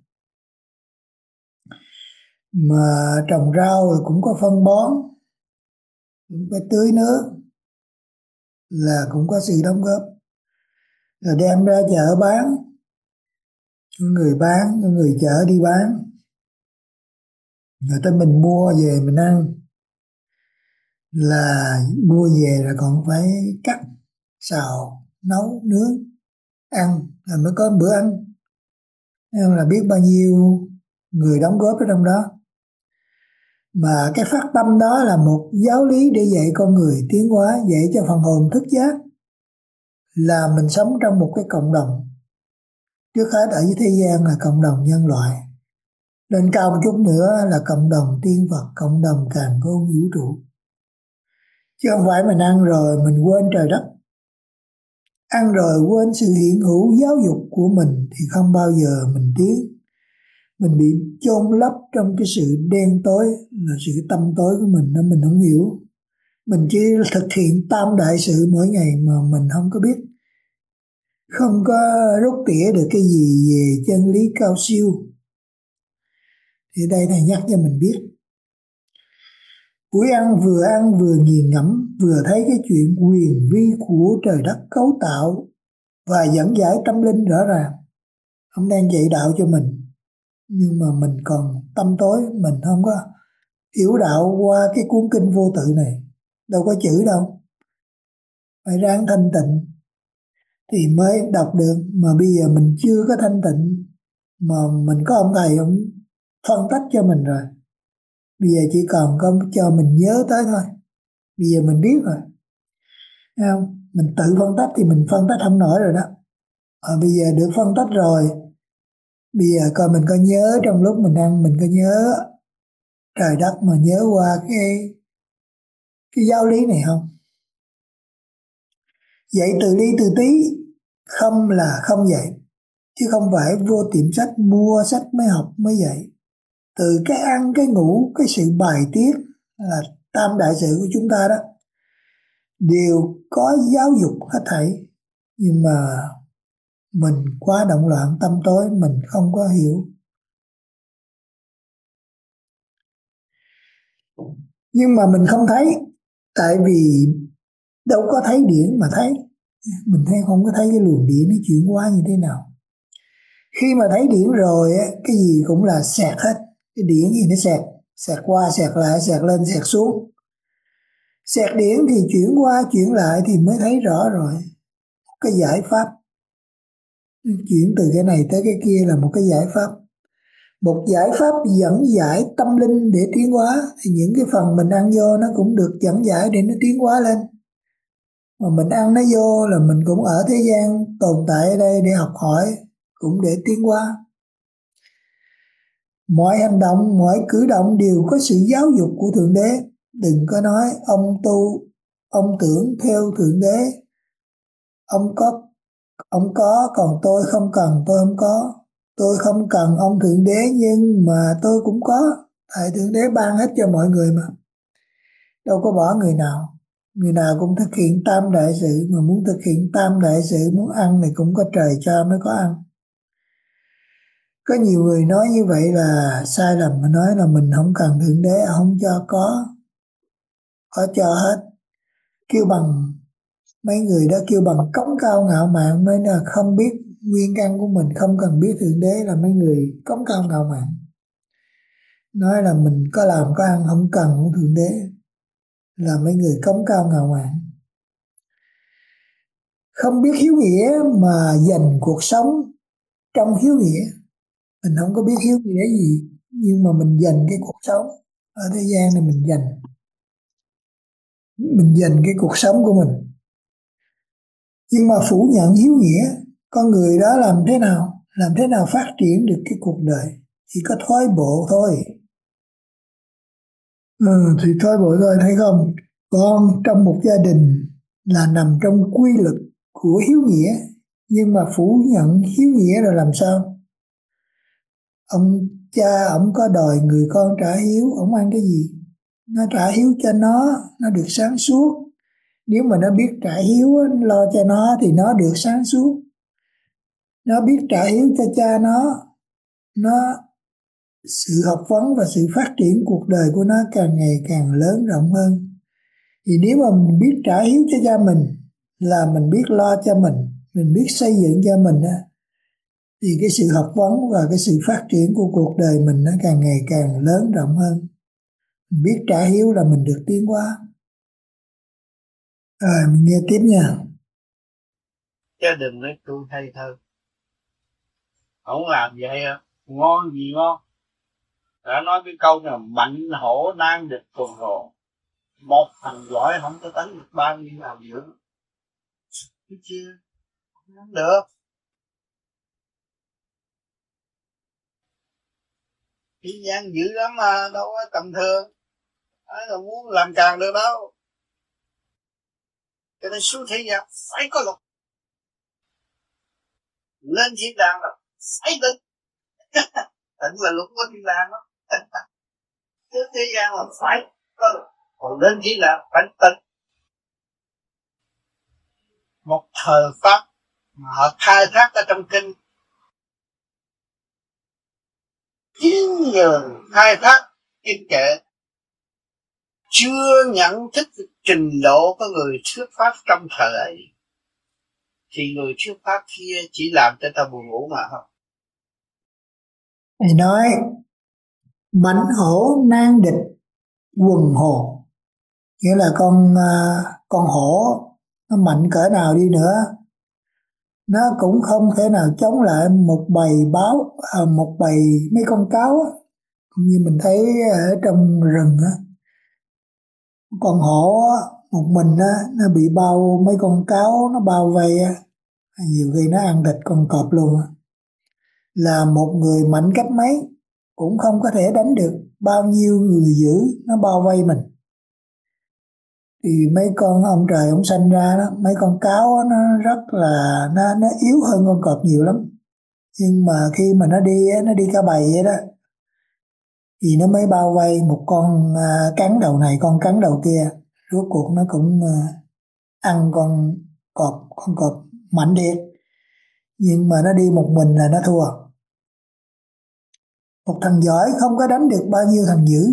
Mà trồng rau rồi cũng có phân bón, cũng phải tưới nước, là cũng có sự đóng góp. Rồi đem ra chợ bán, người bán, người chợ đi bán, rồi tới mình mua về mình ăn, là mua về là còn phải cắt, xào, nấu, nướng, ăn là mới có bữa ăn. Nên là biết bao nhiêu người đóng góp ở trong đó. Mà cái phát tâm đó là một giáo lý để dạy con người tiến hóa, dạy cho phần hồn thức giác là mình sống trong một cái cộng đồng. Trước hết ở dưới thế gian là cộng đồng nhân loại, lên cao một chút nữa là cộng đồng tiên Phật, cộng đồng càn khôn vũ trụ. Chứ không phải mình ăn rồi mình quên trời đất, ăn rồi quên sự hiện hữu giáo dục của mình thì không bao giờ mình tiến. Mình bị chôn lấp trong cái sự đen tối, là sự tâm tối của mình đó mình không hiểu. Mình chỉ thực hiện tam đại sự mỗi ngày mà mình không có biết, không có rút tỉa được cái gì về chân lý cao siêu. Thì đây thầy nhắc cho mình biết. Buổi ăn vừa nghiền ngẫm, vừa thấy cái chuyện quyền vi của trời đất cấu tạo và dẫn giải tâm linh rõ ràng. Ông đang dạy đạo cho mình, nhưng mà mình còn tâm tối, mình không có hiểu đạo qua cái cuốn kinh vô tự này. Đâu có chữ đâu, phải ráng thanh tịnh thì mới đọc được. Mà bây giờ mình chưa có thanh tịnh, mà mình có ông thầy ông phân tách cho mình rồi. Bây giờ chỉ còn có cho mình nhớ tới thôi. Bây giờ mình biết rồi, thấy không? Mình tự phân tách thì mình phân tách không nổi rồi đó. Bây giờ được phân tách rồi, bây giờ coi mình có nhớ trong lúc mình ăn, mình có nhớ trời đất mà nhớ qua cái giáo lý này không? Dạy từ ly từ tí không là không dạy, chứ không phải vô tiệm sách mua sách mới học mới dạy. Từ cái ăn, cái ngủ, cái sự bài tiết là tam đại sự của chúng ta đó, đều có giáo dục hết thảy. Nhưng mà mình quá động loạn tâm tối, mình không có hiểu. Nhưng mà mình không thấy, tại vì đâu có thấy điển mà thấy. Mình thấy không có thấy cái luồng điển nó chuyển hóa như thế nào. Khi mà thấy điển rồi cái gì cũng là xẹt hết. Cái điển gì nó xẹt, xẹt qua xẹt lại, xẹt lên xẹt xuống. Xẹt điển thì chuyển qua chuyển lại thì mới thấy rõ rồi. Cái giải pháp chuyển từ cái này tới cái kia là một cái giải pháp. Một giải pháp dẫn giải tâm linh để tiến hóa, thì những cái phần mình ăn vô nó cũng được dẫn giải để nó tiến hóa lên. Mà mình ăn nó vô là mình cũng ở thế gian tồn tại ở đây để học hỏi, cũng để tiến hóa. Mọi hành động, mọi cử động đều có sự giáo dục của Thượng Đế. Đừng có nói ông tu, ông tưởng theo Thượng Đế. Ông có, còn tôi không cần, tôi không có. Tôi không cần ông Thượng Đế nhưng mà tôi cũng có. Tại Thượng Đế ban hết cho mọi người mà. Đâu có bỏ người nào. Người nào cũng thực hiện tam đại sự. Mà muốn thực hiện tam đại sự, muốn ăn thì cũng có trời cho mới có ăn. Có nhiều người nói như vậy là sai lầm, mà nói là mình không cần Thượng Đế, không cho có cho hết. Kêu bằng mấy người đó kêu bằng cống cao ngạo mạn, mới là không biết nguyên căn của mình, không cần biết Thượng Đế là mấy người cống cao ngạo mạn. Nói là mình có làm có ăn không cần của Thượng Đế là mấy người cống cao ngạo mạn. Không biết hiếu nghĩa mà dành cuộc sống trong hiếu nghĩa. Mình không có biết hiếu nghĩa gì, nhưng mà mình dành cái cuộc sống ở thế gian này, mình dành cái cuộc sống của mình. Nhưng mà phủ nhận hiếu nghĩa, con người đó làm thế nào phát triển được cái cuộc đời? Chỉ có thoái bộ thôi. Thì thoái bộ thôi, thấy không? Con trong một gia đình là nằm trong quy luật của hiếu nghĩa, nhưng mà phủ nhận hiếu nghĩa rồi làm sao? Ông cha ông có đòi người con trả hiếu, ông ăn cái gì? Nó trả hiếu cho nó được sáng suốt. Nếu mà nó biết trả hiếu, lo cho nó thì nó được sáng suốt. Nó biết trả hiếu cho cha nó sự học vấn và sự phát triển cuộc đời của nó càng ngày càng lớn rộng hơn. Thì nếu mà mình biết trả hiếu cho cha mình là mình biết lo cho mình biết xây dựng cho mình á, thì cái sự học vấn và cái sự phát triển của cuộc đời mình nó càng ngày càng lớn rộng hơn. Mình biết trả hiếu là mình được tiến hóa. Rồi mình nghe tiếp nha. Gia đình nói tôi hay thơ, không làm vậy ngon gì ngon, đã nói cái câu là mạnh hổ nan địch quần hổ. Một thằng giỏi không có đánh được bao nhiêu nào nữa. Thấy chưa? Không được. Thế gian dữ lắm mà, đâu có tầm thường. Ai là muốn làm càng được đâu. Cho nên xuống thế gian phải có luật. Lên thiên đàng là phải định. Định là luật của thiên đàng đó. Trước thế gian là phải có luật. Còn lên thiên đàng phải định. Một thời pháp mà họ khai thác ở trong kinh. Chính người khai thác kinh kệ chưa nhận thức trình độ của người thuyết pháp trong thời ấy, thì người thuyết pháp kia chỉ làm cho ta buồn ngủ mà thôi. Thầy nói mãnh hổ nan địch quần hổ, nghĩa là con hổ nó mạnh cỡ nào đi nữa nó cũng không thể nào chống lại một bầy một bầy mấy con cáo á. Cũng như mình thấy ở trong rừng á, con hổ á, một mình á, nó bị bao mấy con cáo nó bao vây á, nhiều khi nó ăn thịt con cọp luôn á. Là một người mạnh cách mấy cũng không có thể đánh được bao nhiêu người dữ nó bao vây mình. Thì mấy con ông trời ông sanh ra đó, mấy con cáo đó, nó rất là nó yếu hơn con cọp nhiều lắm. Nhưng mà khi mà nó đi cả bầy vậy đó, thì nó mới bao vây một con cắn đầu này, con cắn đầu kia. Rốt cuộc nó cũng ăn con cọp mạnh thiệt. Nhưng mà nó đi một mình là nó thua. Một thằng giỏi không có đánh được bao nhiêu thằng dữ.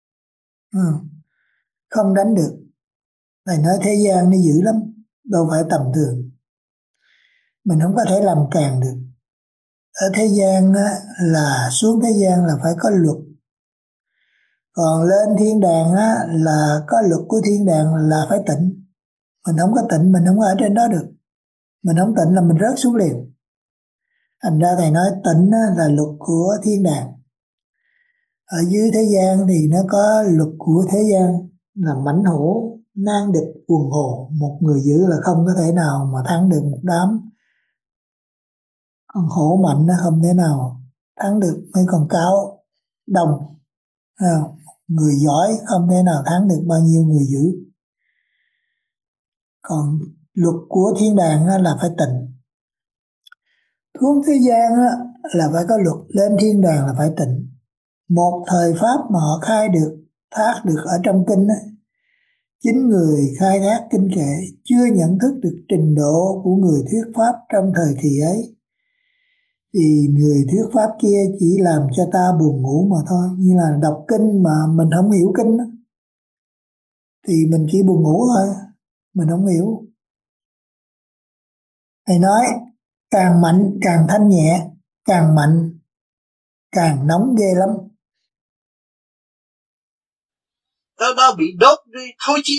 Không đánh được. Thầy nói thế gian nó dữ lắm, đâu phải tầm thường. Mình không có thể làm càng được. Ở thế gian á, là xuống thế gian là phải có luật. Còn lên thiên đàng á, là có luật của thiên đàng là phải tịnh. Mình không có tịnh, mình không có ở trên đó được. Mình không tịnh là mình rớt xuống liền. Thành ra thầy nói tịnh á, là luật của thiên đàng. Ở dưới thế gian thì nó có luật của thế gian là mãnh hổ nan địch quần hổ. Một người dữ là không có thể nào mà thắng được một đám con hổ mạnh, nó không thể nào thắng được mấy con cáo đông. Người giỏi không thể nào thắng được bao nhiêu người dữ. Còn luật của thiên đàng là phải tịnh. Xuống thế gian là phải có luật, lên thiên đàng là phải tịnh. Một thời pháp mà họ khai được, thác được ở trong kinh á, chính người khai thác kinh kệ chưa nhận thức được trình độ của người thuyết pháp trong thời kỳ ấy, thì người thuyết pháp kia chỉ làm cho ta buồn ngủ mà thôi. Như là đọc kinh mà mình không hiểu kinh đó, thì mình chỉ buồn ngủ thôi, mình không hiểu. Thầy nói càng mạnh càng thanh nhẹ, càng mạnh càng nóng ghê lắm. Đó bị đốt đi thôi chi.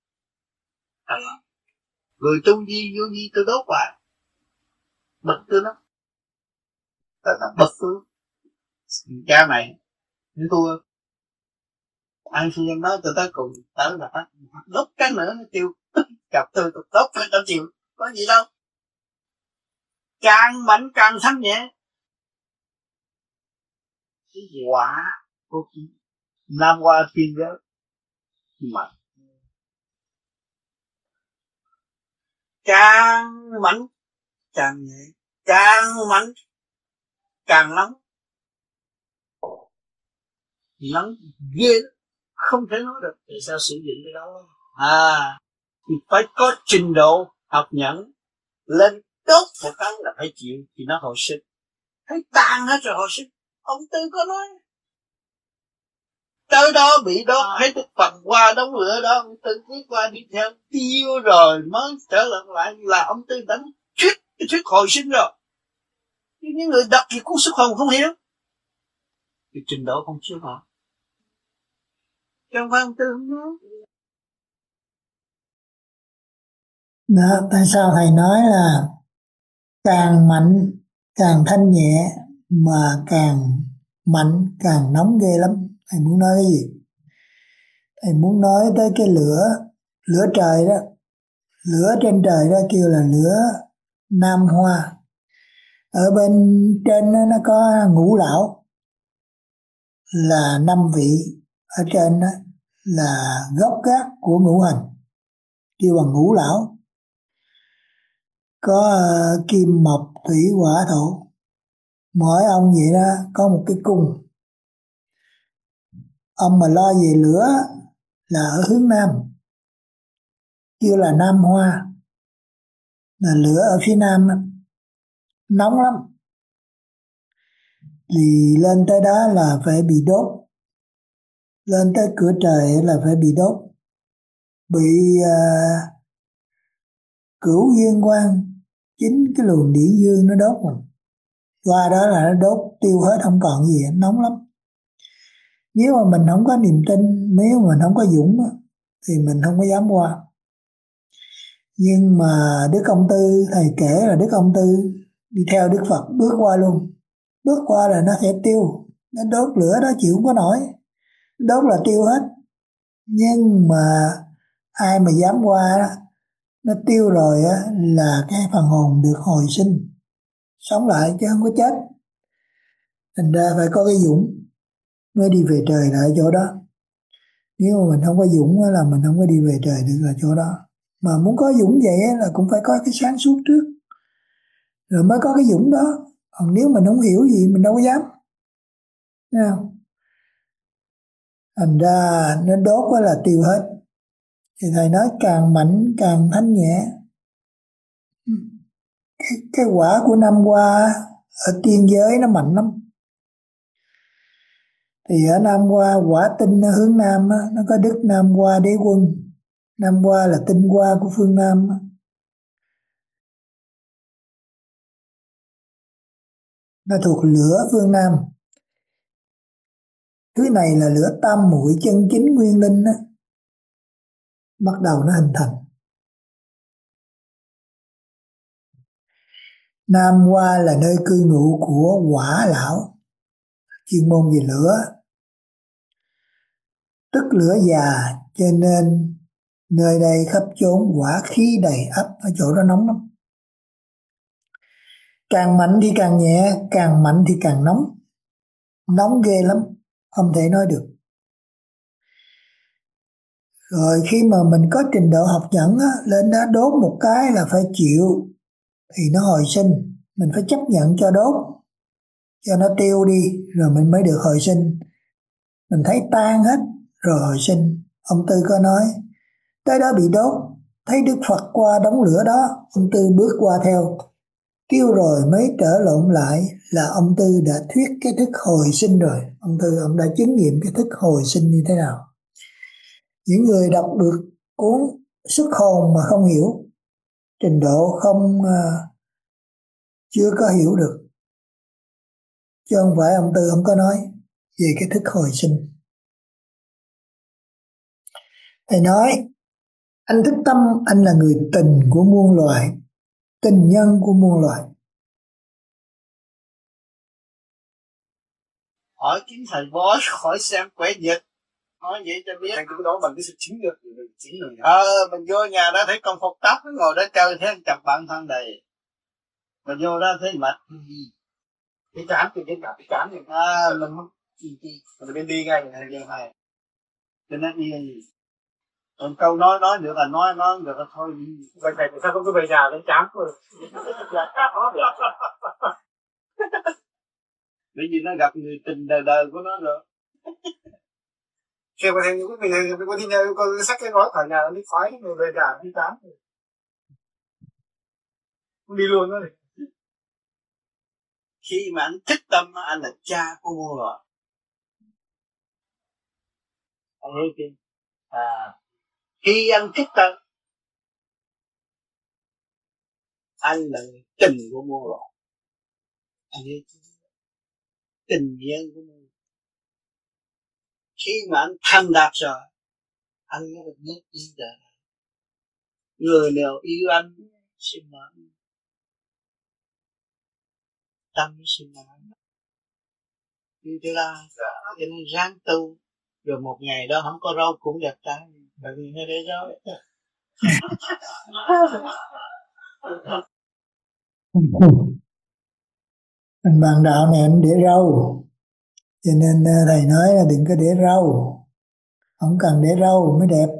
Người tu di vô di tôi đốt hoài, bực tôi lắm. Ta bực tôi. Cha mày nếu tôi ai phu nhân nói tôi tới cùng tới là đốt cái nữa nó tiêu. Gặp tôi đốt cái tao chịu, có gì đâu. Càng mạnh càng thanh nhẹ. Cái quả của Nam Hoa Thiên Giới mạnh, càng mạnh càng nhẹ, càng mạnh càng nóng. Nóng ghê, không thể nói được. Tại sao sử dụng cái đó? Thì phải có trình độ học nhẫn, lên đốt một cái là phải chịu thì nó hồi sinh. Thấy tan hết rồi hồi sinh. Ông Tư có nói tới đó bị đốt, thấy Đức Phật qua đống lửa đó, ông Tư đi qua đi theo tiêu rồi mới trở lại là ông Tư đánh thuyết hồi sinh rồi. Những người đọc thì cuốn sức hồn không hiểu, thì trình độ không chưa họ. Chứ không phải ông Tư không nói. Đó, tại sao thầy nói là càng mạnh càng thanh nhẹ mà càng mạnh càng nóng ghê lắm. Thầy muốn nói cái gì? Thầy muốn nói tới cái lửa, lửa trời đó, lửa trên trời đó kêu là lửa Nam Hoa. Ở bên trên đó, nó có ngũ lão là 5 vị, ở trên đó là gốc gác của ngũ hành, kêu bằng ngũ lão. Có kim mộc thủy hỏa thổ, mỗi ông vậy đó có một cái cung. Ông mà lo về lửa là ở hướng nam, kêu là Nam Hoa, là lửa ở phía nam đó, nóng lắm. Thì lên tới đó là phải bị đốt, lên tới cửa trời là phải bị đốt, bị cửu dương quang, chính cái luồng điển dương nó đốt mình. Qua đó là nó đốt tiêu hết, không còn gì, nóng lắm. Nếu mà mình không có niềm tin, nếu mà mình không có dũng thì mình không có dám qua. Nhưng mà Đức Ông Tư, thầy kể là Đức Ông Tư đi theo Đức Phật bước qua luôn. Bước qua là nó sẽ tiêu, nó đốt lửa đó chịu không có nổi, đốt là tiêu hết. Nhưng mà ai mà dám qua đó, nó tiêu rồi á, là cái phần hồn được hồi sinh, sống lại chứ không có chết. Thành ra phải có cái dũng mới đi về trời lại chỗ đó. Nếu mà mình không có dũng là mình không có đi về trời được là chỗ đó. Mà muốn có dũng vậy là cũng phải có cái sáng suốt trước, rồi mới có cái dũng đó. Còn nếu mình không hiểu gì mình đâu có dám. Thấy không? Thành ra nó đốt là tiêu hết. Thì thầy nói càng mạnh càng thanh nhẹ. Cái quả của năm qua ở tiên giới nó mạnh lắm. Thì ở Nam Hoa, quả tinh nó hướng Nam á, nó có Đức Nam Hoa Đế Quân. Nam Hoa là tinh hoa của phương Nam á. Nó thuộc lửa phương Nam. Thứ này là lửa tam muội chân chính nguyên linh á, bắt đầu nó hình thành. Nam Hoa là nơi cư ngụ của hỏa lão, chuyên môn về lửa, tức lửa già, cho nên nơi đây khắp chốn hỏa khí đầy ắp, ở chỗ đó nóng lắm. Càng mạnh thì càng nhẹ, càng mạnh thì càng nóng. Nóng ghê lắm, không thể nói được. Rồi khi mà mình có trình độ học vấn á, lên đó đốt một cái là phải chịu, thì nó hồi sinh. Mình phải chấp nhận cho đốt, cho nó tiêu đi, rồi mình mới được hồi sinh. Mình thấy tan hết, rồi hồi sinh. Ông Tư có nói, tới đó bị đốt, thấy Đức Phật qua đống lửa đó, ông Tư bước qua theo. Tiêu rồi mới trở lộn lại là ông Tư đã thuyết cái thức hồi sinh rồi. Ông Tư ông đã chứng nghiệm cái thức hồi sinh như thế nào. Những người đọc được cuốn Xuất hồn mà không hiểu, trình độ chưa có hiểu được, chứ không phải ông Tư không có nói về cái thức hồi sinh. Thầy nói anh Thích Tâm, anh là người tình của muôn loài, tình nhân của muôn loài. Hỏi kiếm thầy bói, khỏi xem quẻ vật, nói vậy cho biết. Thầy cũng nói bằng cái sự chính được, chính rồi. Mình vô nhà đó thấy con Phật tóc nó ngồi đó chơi, thấy anh chập bạn thân đầy. Mình vô đó thấy mệt. Cái chán thì cái chán này. Mình bên đi ngay này. Cho nên đi gì? Còn câu nói được là nói được là thôi. Vậy thầy sao không có về nhà đến chán thôi. Bởi vì nó gặp người tình đời của nó rồi. Khi mà thầy có đi nhờ con sách cái gói khỏi nhà đi khói rồi về nhà đi chán. Đi luôn đó. Khi mà anh Thích Tâm, anh là cha của muôn loài. Anh hiểu chưa? Khi anh Thích Tâm, anh là người tình của muôn loài. Anh hiểu chưa? Tình nhân của muôn loài. Khi mà anh thành đạt rồi, anh mới được bước đi đời. Người nào yêu anh xin mở tâm xin mở. yêu thế là cho nên ráng tu, rồi một ngày đó không có rau cũng đẹp trai, bởi vì nó để rau. Anh bạn đạo này anh để râu, cho nên thầy nói là đừng có để râu, không cần để râu mới đẹp.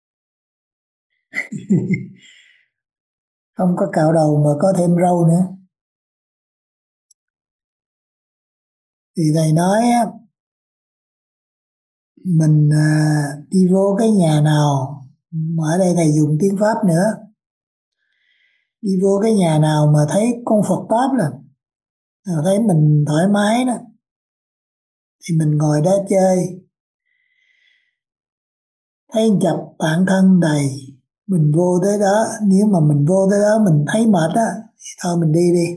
Không có cạo đầu mà có thêm râu nữa. Thì thầy nói mình đi vô cái nhà nào, mà ở đây thầy dùng tiếng Pháp nữa, đi vô cái nhà nào mà thấy comfortable, thấy mình thoải mái đó, thì mình ngồi đó chơi. Thấy chập bản thân đầy, mình vô tới đó. Nếu mà mình vô tới đó mình thấy mệt á, thì thôi mình đi đi.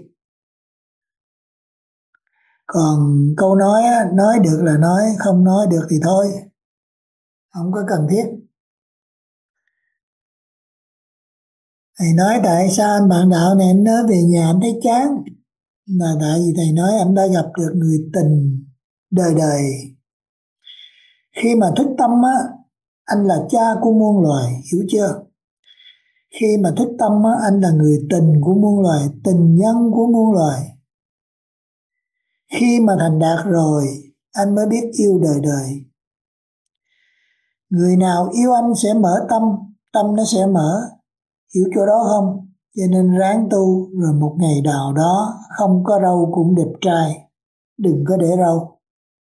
Còn câu nói á, nói được là nói, không nói được thì thôi, không có cần thiết. Thầy nói tại sao anh bạn đạo này anh nói về nhà anh thấy chán, là tại vì thầy nói anh đã gặp được người tình đời đời. Khi mà thức tâm á, anh là cha của muôn loài, hiểu chưa? Khi mà thức tâm á, anh là người tình của muôn loài, tình nhân của muôn loài. Khi mà thành đạt rồi, anh mới biết yêu đời đời. Người nào yêu anh sẽ mở tâm, tâm nó sẽ mở, hiểu chỗ đó không? Cho nên ráng tu, rồi một ngày nào đó không có râu cũng đẹp trai, đừng có để râu.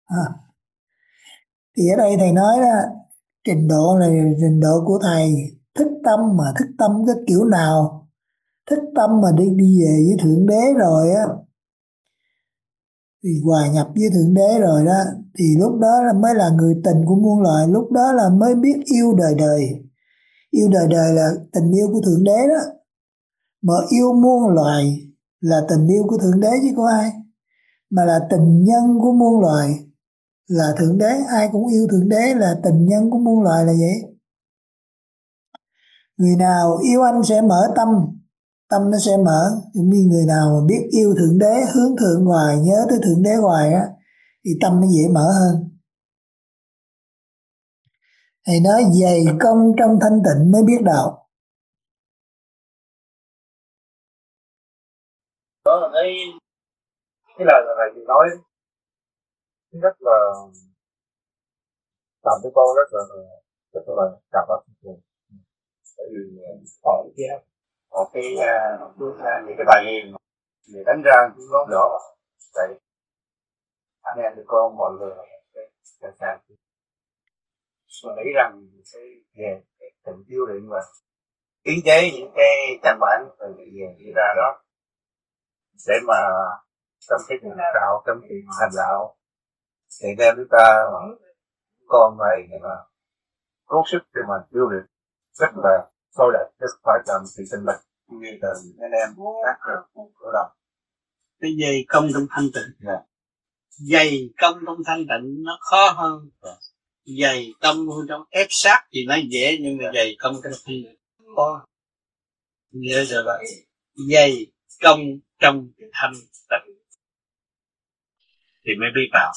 Thì ở đây thầy nói đó, trình độ là trình độ của thầy, thức tâm mà thức tâm cái kiểu nào, thức tâm mà đi về với Thượng Đế rồi á, thì hòa nhập với Thượng Đế rồi đó, thì lúc đó là mới là người tình của muôn loài, lúc đó là mới biết yêu đời đời. Yêu đời đời là tình yêu của Thượng Đế đó, mà yêu muôn loài là tình yêu của Thượng Đế chứ có ai, mà là tình nhân của muôn loài là Thượng Đế. Ai cũng yêu Thượng Đế, là tình nhân của muôn loài là vậy. Người nào yêu anh sẽ mở tâm, tâm nó sẽ mở. Cũng như người nào mà biết yêu Thượng Đế, hướng thượng hoài, nhớ tới Thượng Đế hoài á, thì tâm nó dễ mở hơn. Thầy nói dày công trong thanh tịnh mới biết đạo. Đó là cái lời thầy chị nói, thứ nhất là làm cho con rất là cảm ơn. Tại vì họ những cái bài gì để đánh ra những ngón đỏ, vậy anh em tụi con mọi người càng tôi nghĩ rằng về tình yêu điện và kiến chế những cái căn bản từ về ra đó để mà trong cái chuyện đạo, trong chuyện hành đạo thì đem chúng ta con này mà cố sức để mà yêu điện rất là sôi động, rất phải làm sự tinh lực như từ anh em các của đồng cái dày công trong thanh tịnh. Dày công trong thanh tịnh nó khó hơn. Dày công trong ép sát thì nó dễ, nhưng mà dày công trong thanh tịnh khó. Nhớ rồi vậy. Dày công trong thanh tịnh thì mới biết đạo.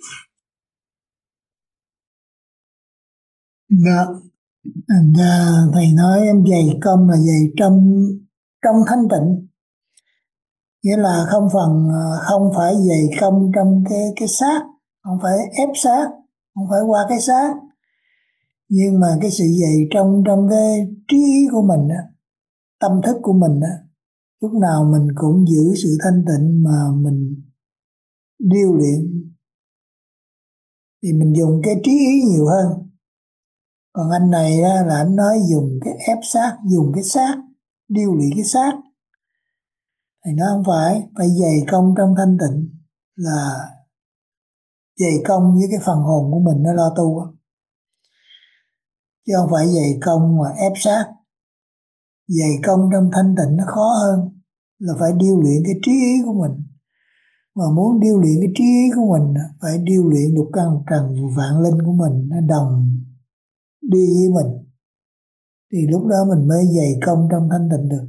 Đó. Thầy nói em dày công là dày trong thanh tịnh, nghĩa là không phải dày công trong cái xác, không phải ép xác, không phải qua cái xác, nhưng mà cái sự dày trong cái trí ý của mình á, tâm thức của mình á, lúc nào mình cũng giữ sự thanh tịnh mà mình điêu luyện, thì mình dùng cái trí ý nhiều hơn. Còn anh này á, là anh nói dùng cái ép xác, dùng cái xác điêu luyện cái xác. Thì nó không phải dày công trong thanh tịnh, là dày công với cái phần hồn của mình nó lo tu, chứ không phải dày công mà ép sát. Dày công trong thanh tịnh nó khó hơn, là phải điêu luyện cái trí ý của mình. Mà muốn điêu luyện cái trí ý của mình, phải điêu luyện lục căn lục trần vạn linh của mình nó đồng đi với mình, thì lúc đó mình mới dày công trong thanh tịnh được.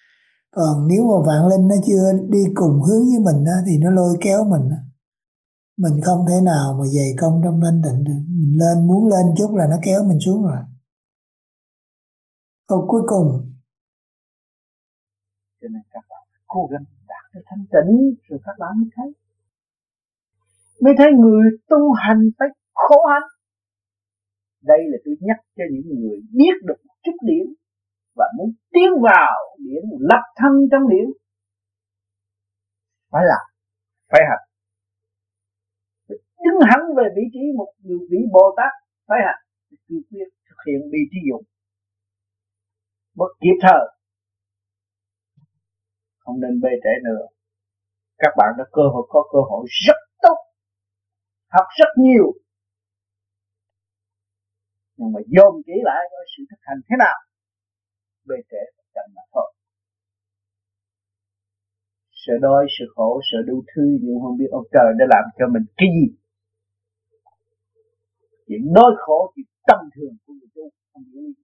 Còn nếu mà vạn linh nó chưa đi cùng hướng với mình thì nó lôi kéo mình, Mình không thể nào mà dày công trong thanh tịnh được. Mình muốn lên chút là nó kéo mình xuống rồi. Câu cuối cùng. Cho nên các bạn cố gắng đạt tới thanh tịnh rồi các bạn mới thấy người tu hành phải khổ hạnh. Đây là tôi nhắc cho những người biết được một chút điểm và muốn tiến vào điển, lập thân trong điển, phải làm, phải hành, phải đứng hẳn về vị trí một người vị Bồ Tát, phải hành, cương quyết thực hiện bi trí dụng, bất kịp thời, không nên bê trễ nữa. Các bạn đã có cơ hội rất tốt, học rất nhiều, nhưng mà dồn kỹ lại coi sự thực hành thế nào, bê trễ chậm mà thôi. Sợ đói, sợ khổ, sợ đủ thứ, nhưng không biết ông trời đã làm cho mình cái gì. Chuyện đói khổ chỉ tâm thường của người tu, không nghĩa lý.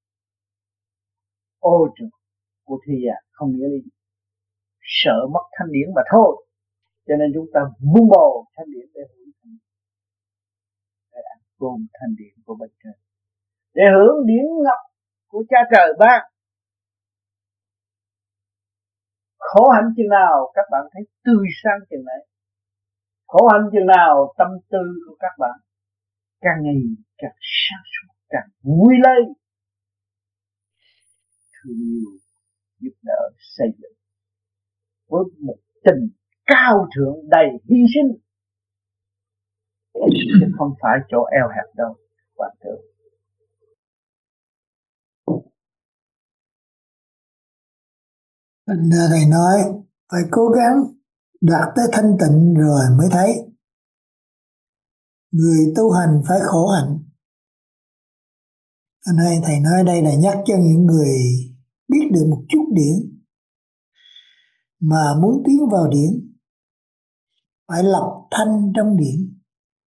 Ô trường của thi không nghĩa lý. Sợ mất thanh điển mà thôi. Cho nên chúng ta vun bồi thanh điển để hưởng thanh điển, để ăn cơm thanh điển của bên trên, để hưởng điển ngọc của cha trời ban. Khổ hạnh chừng nào các bạn thấy tươi sáng chừng đấy. Khổ hạnh chừng nào tâm tư của các bạn càng ngày càng sáng suốt, càng vui lên, thương yêu, giúp đỡ, xây dựng với một tình cao thượng đầy hy sinh, chứ không phải chỗ eo hẹp đâu, bạn tưởng. Thành ra thầy nói phải cố gắng đạt tới thanh tịnh rồi mới thấy. Người tu hành phải khổ hạnh. Anh ơi, thầy nói đây là nhắc cho những người biết được một chút điển mà muốn tiến vào điển phải lập thanh trong điển,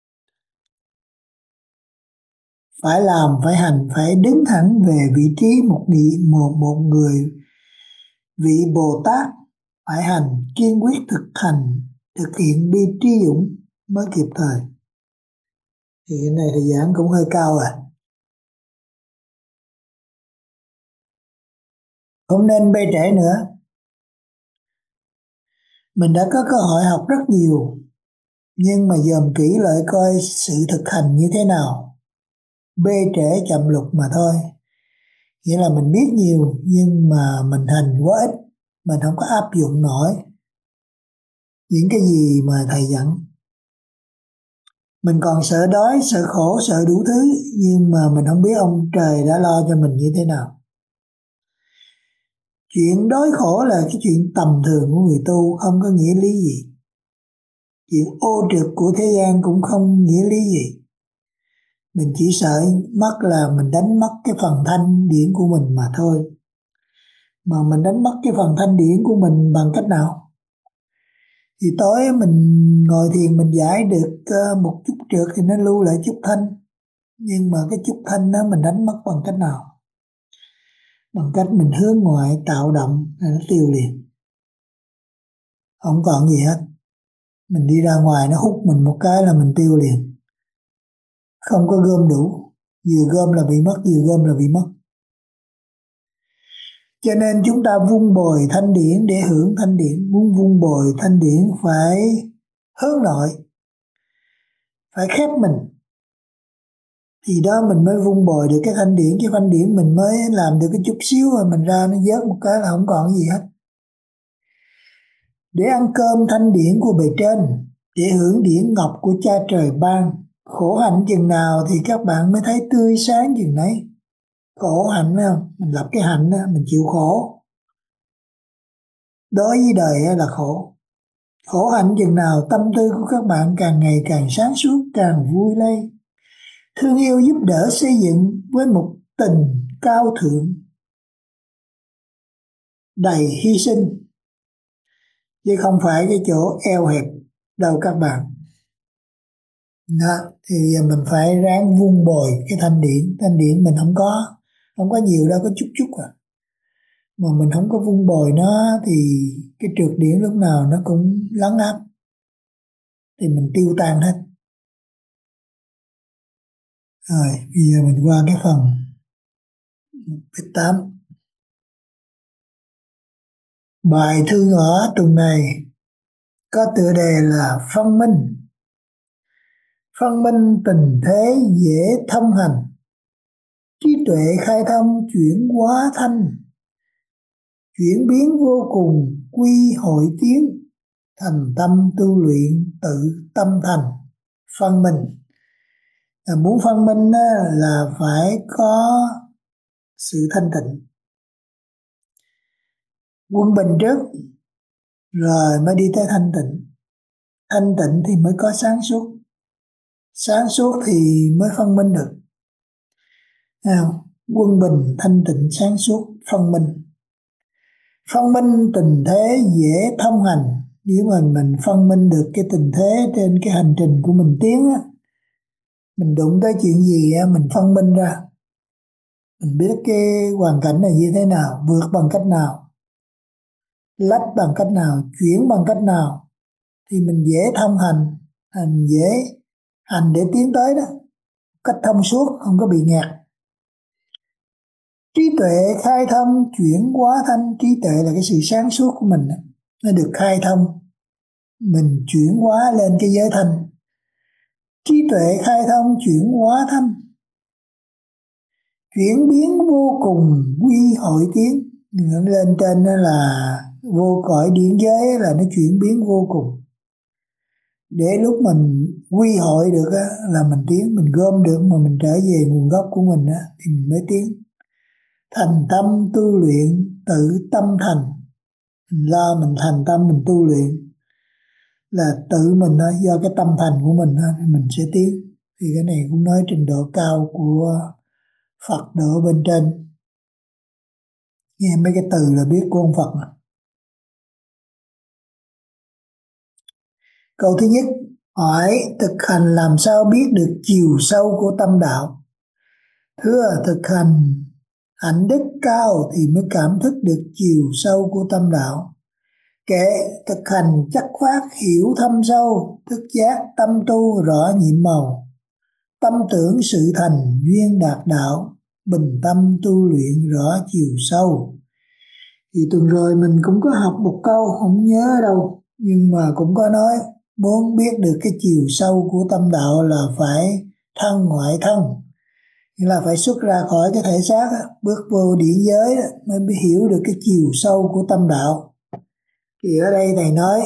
phải làm, phải hành, phải đứng thẳng về vị trí một người vị Bồ Tát, phải hành kiên quyết thực hiện bi trí dũng mới kịp thời. Thì cái này thầy giảng cũng hơi cao à. Không nên bê trễ nữa. Mình đã có cơ hội học rất nhiều, nhưng mà dòm kỹ lại coi sự thực hành như thế nào. Bê trễ chậm lục mà thôi. Nghĩa là mình biết nhiều nhưng mà mình hành quá ít, mình không có áp dụng nổi những cái gì mà thầy dặn. Mình còn sợ đói, sợ khổ, sợ đủ thứ, nhưng mà mình không biết ông trời đã lo cho mình như thế nào. Chuyện đói khổ là cái chuyện tầm thường của người tu, không có nghĩa lý gì. Chuyện ô trực của thế gian cũng không nghĩa lý gì. Mình chỉ sợ mất là mình đánh mất cái phần thanh điển của mình mà thôi. Mà mình đánh mất cái phần thanh điển của mình bằng cách nào? Thì tối mình ngồi thiền mình giải được một chút trượt thì nó lưu lại chút thanh. Nhưng mà cái chút thanh đó mình đánh mất bằng cách nào? Bằng cách mình hướng ngoại tạo động là nó tiêu liền. Không còn gì hết. Mình đi ra ngoài nó hút mình một cái là mình tiêu liền. Không có gom đủ. Vừa gom là bị mất, vừa gom là bị mất. Cho nên chúng ta vun bồi thanh điển để hưởng thanh điển. Muốn vun bồi thanh điển phải hướng nội, phải khép mình. Thì đó mình mới vun bồi được cái thanh điển. Cái thanh điển mình mới làm được cái chút xíu rồi mình ra nó vớt một cái là không còn gì hết. Để ăn cơm thanh điển của bề trên, để hưởng điển ngọc của cha trời ban. Khổ hạnh chừng nào thì các bạn mới thấy tươi sáng chừng nấy. Khổ hạnh không? Mình lập cái hạnh đó, mình chịu khổ. Đối với đời là khổ. Khổ hạnh chừng nào tâm tư của các bạn càng ngày càng sáng suốt, càng vui lây. Thương yêu giúp đỡ xây dựng với một tình cao thượng, đầy hy sinh. Chứ không phải cái chỗ eo hẹp đâu các bạn. Đó, thì mình phải ráng vun bồi cái thanh điển. Thanh điển mình không có nhiều đâu, có chút chút à. Mà mình không có vun bồi nó thì cái trượt điển lúc nào nó cũng lấn áp. thì mình tiêu tan hết. Rồi bây giờ mình qua cái phần 8. Bài thư ngõ tuần này có tựa đề là phân minh. Phân minh tình thế dễ thông hành, trí tuệ khai thông chuyển hóa thanh, chuyển biến vô cùng quy hội tiến, thành tâm tu luyện tự tâm thành. Phân minh muốn phân minh là phải có sự thanh tịnh, quân bình trước rồi mới đi tới thanh tịnh. Thanh tịnh thì mới có sáng suốt, sáng suốt thì mới phân minh được. Quân bình, thanh tịnh, sáng suốt, phân minh. Phân minh tình thế dễ thông hành. Nếu mà mình phân minh được cái tình thế trên cái hành trình của mình tiến á, mình đụng tới chuyện gì á, mình phân minh ra, mình biết cái hoàn cảnh này như thế nào, vượt bằng cách nào, lách bằng cách nào, chuyển bằng cách nào, thì mình dễ thông hành, dễ hành để tiến tới đó, cách thông suốt, không có bị nghẹt. Trí tuệ khai thông chuyển hóa thanh. Trí tuệ là cái sự sáng suốt của mình, nó được khai thông, mình chuyển hóa lên cái giới thanh. Trí tuệ khai thông chuyển hóa thanh, chuyển biến vô cùng quy hội tiến. Lên trên đó là vô cõi điển giới, là nó chuyển biến vô cùng. Để lúc mình quy hội được á, là mình tiến, mình gom được mà mình trở về nguồn gốc của mình á, thì mình mới tiến. Thành tâm tu luyện tự tâm thành. Mình lo mình thành tâm mình tu luyện là tự mình thôi, do cái tâm thành của mình thôi, mình sẽ tiến. Thì cái này cũng nói trình độ cao của Phật độ bên trên. Nghe mấy cái từ là biết của ông Phật mà. Câu thứ nhất, hỏi thực hành làm sao biết được chiều sâu của tâm đạo. Thưa, thực hành hạnh đức cao thì mới cảm thức được chiều sâu của tâm đạo. Kệ thực hành chắc phát hiểu thâm sâu, thức giác tâm tu rõ nhiệm màu. Tâm tưởng sự thành duyên đạt đạo, bình tâm tu luyện rõ chiều sâu. Thì tuần rồi mình cũng có học một câu, không nhớ đâu, nhưng mà cũng có nói muốn biết được cái chiều sâu của tâm đạo là phải thân ngoại thân, nghĩa là phải xuất ra khỏi cái thể xác, bước vô điển giới mới hiểu được cái chiều sâu của tâm đạo. Thì ở đây thầy nói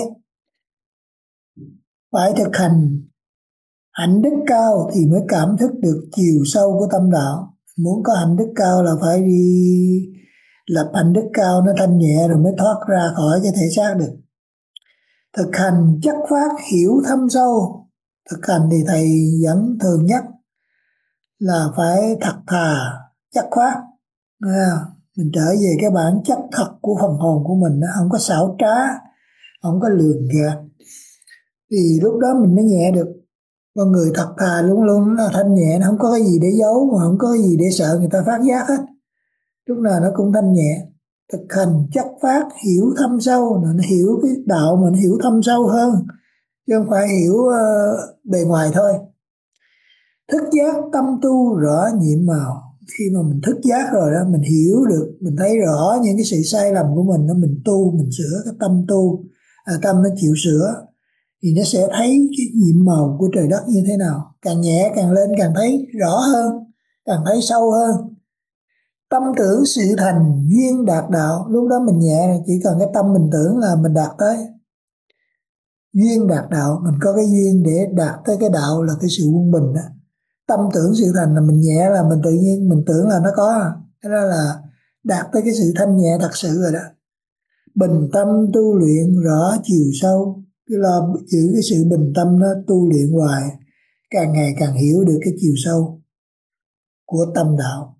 phải thực hành hạnh đức cao thì mới cảm thức được chiều sâu của tâm đạo. Muốn có hạnh đức cao là phải đi lập hạnh đức cao, nó thanh nhẹ rồi mới thoát ra khỏi cái thể xác được. Thực hành chất phát hiểu thâm sâu. Thực hành thì thầy vẫn thường nhắc là phải thật thà chất phát. Mình trở về cái bản chất thật của phần hồn của mình, không có xảo trá, không có lường gạt, thì lúc đó mình mới nhẹ được. Con người thật thà luôn luôn là thanh nhẹ, nó không có cái gì để giấu, mà không có cái gì để sợ người ta phát giác hết, lúc nào nó cũng thanh nhẹ. Thực hành chất phát hiểu thâm sâu, nó hiểu cái đạo mình hiểu thâm sâu hơn, chứ không phải hiểu bề ngoài thôi. Thức giác tâm tu rõ nhiệm màu. Khi mà mình thức giác rồi đó, mình hiểu được, mình thấy rõ những cái sự sai lầm của mình, mình tu, mình sửa cái tâm tu, tâm nó chịu sửa, thì nó sẽ thấy cái nhiệm màu của trời đất như thế nào. Càng nhẹ càng lên, càng thấy rõ hơn, càng thấy sâu hơn. Tâm tưởng sự thành duyên đạt đạo. Lúc đó mình nhẹ, chỉ cần cái tâm mình tưởng là mình đạt tới. Duyên đạt đạo, mình có cái duyên để đạt tới cái đạo là cái sự quân bình đó. Tâm tưởng sự thành là mình nhẹ, là mình tự nhiên mình tưởng là nó có. Thế đó là đạt tới cái sự thanh nhẹ thật sự rồi đó. Bình tâm tu luyện rõ chiều sâu. Cứ lo giữ cái sự bình tâm nó tu luyện hoài, càng ngày càng hiểu được cái chiều sâu của tâm đạo.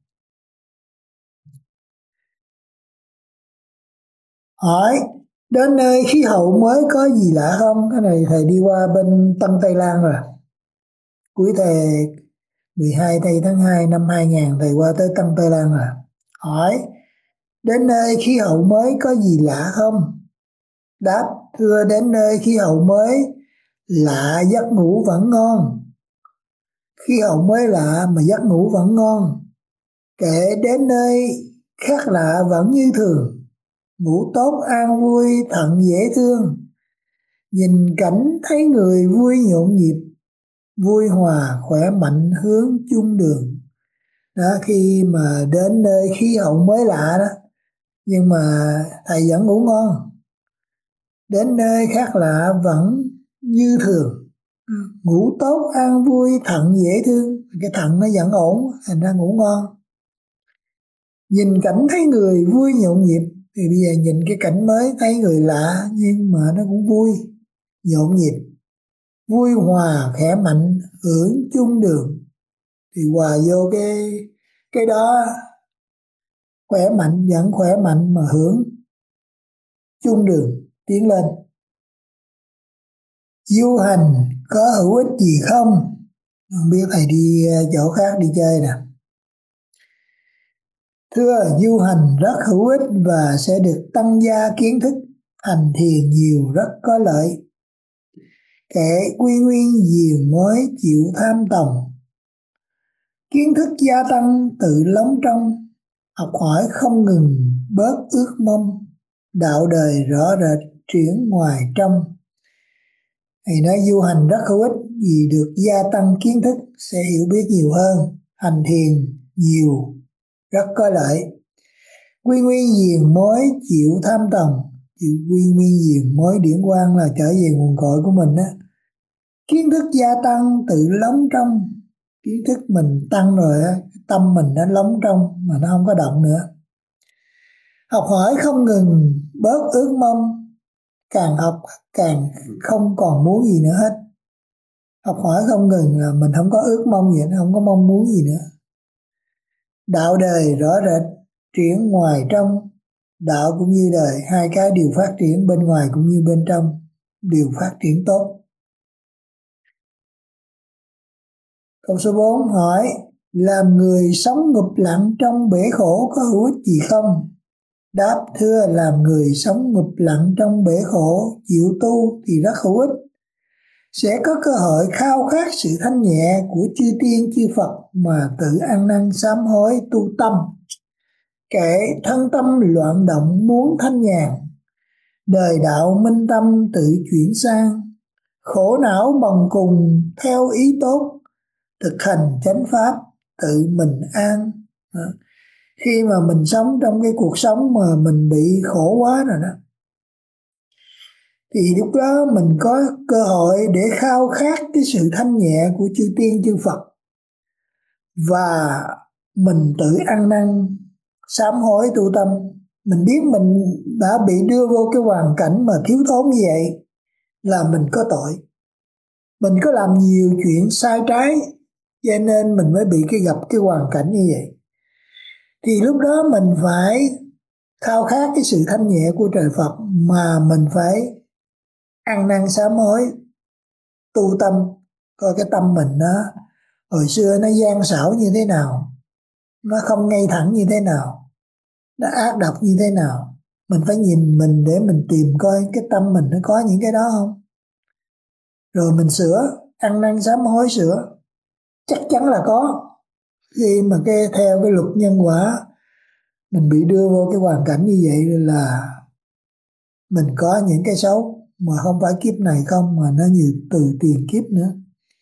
Hỏi đến nơi khí hậu mới có gì lạ không? Cái này thầy đi qua bên Tân Tây Lan rồi. Cuối thầy 12 tây tháng 2 năm 2000 thầy qua tới Tân Tây Lan rồi. Hỏi đến nơi khí hậu mới có gì lạ không? Đáp, thưa, đến nơi khí hậu mới lạ giấc ngủ vẫn ngon. Khí hậu mới lạ mà giấc ngủ vẫn ngon. Kể đến nơi khác lạ vẫn như thường. Ngủ tốt an vui thận dễ thương. Nhìn cảnh thấy người vui nhộn nhịp. Vui hòa khỏe mạnh hướng chung đường. Đó, khi mà đến nơi khí hậu mới lạ đó, nhưng mà thầy vẫn ngủ ngon. Đến nơi khác lạ vẫn như thường. Ngủ tốt an vui thận dễ thương. Cái thận nó vẫn ổn, thành ra ngủ ngon. Nhìn cảnh thấy người vui nhộn nhịp. Thì bây giờ nhìn cái cảnh mới thấy người lạ, nhưng mà nó cũng vui, nhộn nhịp. Vui hòa khỏe mạnh hưởng chung đường. Thì hòa vô cái đó, khỏe mạnh vẫn khỏe mạnh mà hưởng chung đường tiến lên. Du hành có hữu ích gì không? Không biết thầy đi chỗ khác đi chơi nè. Thưa, du hành rất hữu ích và sẽ được tăng gia kiến thức. Hành thiền nhiều rất có lợi. Kẻ quy nguyên diền mối chịu tham tòng. Kiến thức gia tăng tự lóng trong. Học hỏi không ngừng bớt ước mong. Đạo đời rõ rệt triển ngoài trong. Thầy nói du hành rất hữu ích vì được gia tăng kiến thức, sẽ hiểu biết nhiều hơn. Hành thiền nhiều rất có lợi. Quy nguyên diền mối chịu tham tòng. Chịu quy nguyên diền mối điển quang là trở về nguồn cội của mình á. Kiến thức gia tăng tự lóng trong. Kiến thức mình tăng rồi á, tâm mình nó lóng trong mà nó không có động nữa. Học hỏi không ngừng bớt ước mong. Càng học càng không còn muốn gì nữa hết. Học hỏi không ngừng là mình không có ước mong gì nữa, không có mong muốn gì nữa. Đạo đời rõ rệt triển ngoài trong. Đạo cũng như đời, hai cái đều phát triển, bên ngoài cũng như bên trong đều phát triển tốt. Câu số 4 hỏi, làm người sống ngụp lặng trong bể khổ có hữu ích gì không? Đáp, thưa, làm người sống ngụp lặng trong bể khổ chịu tu thì rất hữu ích. Sẽ có cơ hội khao khát sự thanh nhẹ của chư tiên chư Phật mà tự ăn năn sám hối tu tâm. Kẻ thân tâm loạn động muốn thanh nhàn, đời đạo minh tâm tự chuyển sang. Khổ não bần cùng theo ý tốt, thực hành chánh pháp tự mình an. Khi mà mình sống trong cái cuộc sống mà mình bị khổ quá rồi đó, thì lúc đó mình có cơ hội để khao khát cái sự thanh nhẹ của chư tiên chư Phật, và mình tự ăn năn sám hối tu tâm. Mình biết mình đã bị đưa vô cái hoàn cảnh mà thiếu thốn như vậy là mình có tội, mình có làm nhiều chuyện sai trái, cho nên mình mới bị gặp cái hoàn cảnh như vậy. Thì lúc đó mình phải khao khát cái sự thanh nhẹ của trời Phật, mà mình phải ăn năn sám hối tu tâm, coi cái tâm mình nó hồi xưa nó gian xảo như thế nào, nó không ngay thẳng như thế nào, nó ác độc như thế nào. Mình phải nhìn mình để mình tìm coi cái tâm mình nó có những cái đó không, rồi mình sửa, ăn năn sám hối sửa. Chắc chắn là có. Khi mà theo cái luật nhân quả, mình bị đưa vô cái hoàn cảnh như vậy là mình có những cái xấu, mà không phải kiếp này không, mà nó như từ tiền kiếp nữa.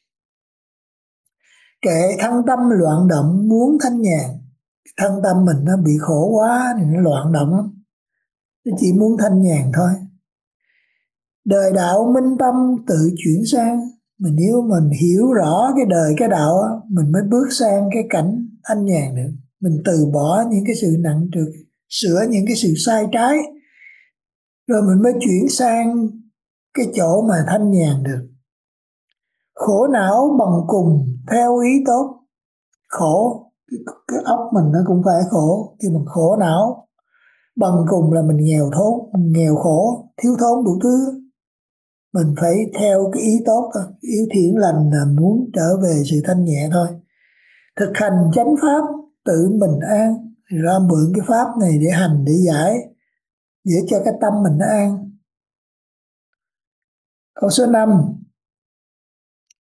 Kệ thân tâm loạn động muốn thanh nhàn. Thân tâm mình nó bị khổ quá thì nó loạn động lắm, nó chỉ muốn thanh nhàn thôi. Đời đạo minh tâm tự chuyển sang. Nếu mình hiểu rõ cái đời cái đạo á, mình mới bước sang cái cảnh thanh nhàn được. Mình từ bỏ những cái sự nặng trược, sửa những cái sự sai trái, rồi mình mới chuyển sang cái chỗ mà thanh nhàn được. Khổ não bần cùng theo ý tốt. Khổ, cái óc mình nó cũng phải khổ. Thì mình khổ não, bần cùng là mình nghèo thốn, mình nghèo khổ, thiếu thốn đủ thứ. Mình phải theo cái ý tốt thôi, ý thiện lành là muốn trở về sự thanh nhẹ thôi. Thực hành chánh pháp tự mình an. Thì ra mượn cái pháp này để hành, để giải, để cho cái tâm mình nó an. Câu số 5,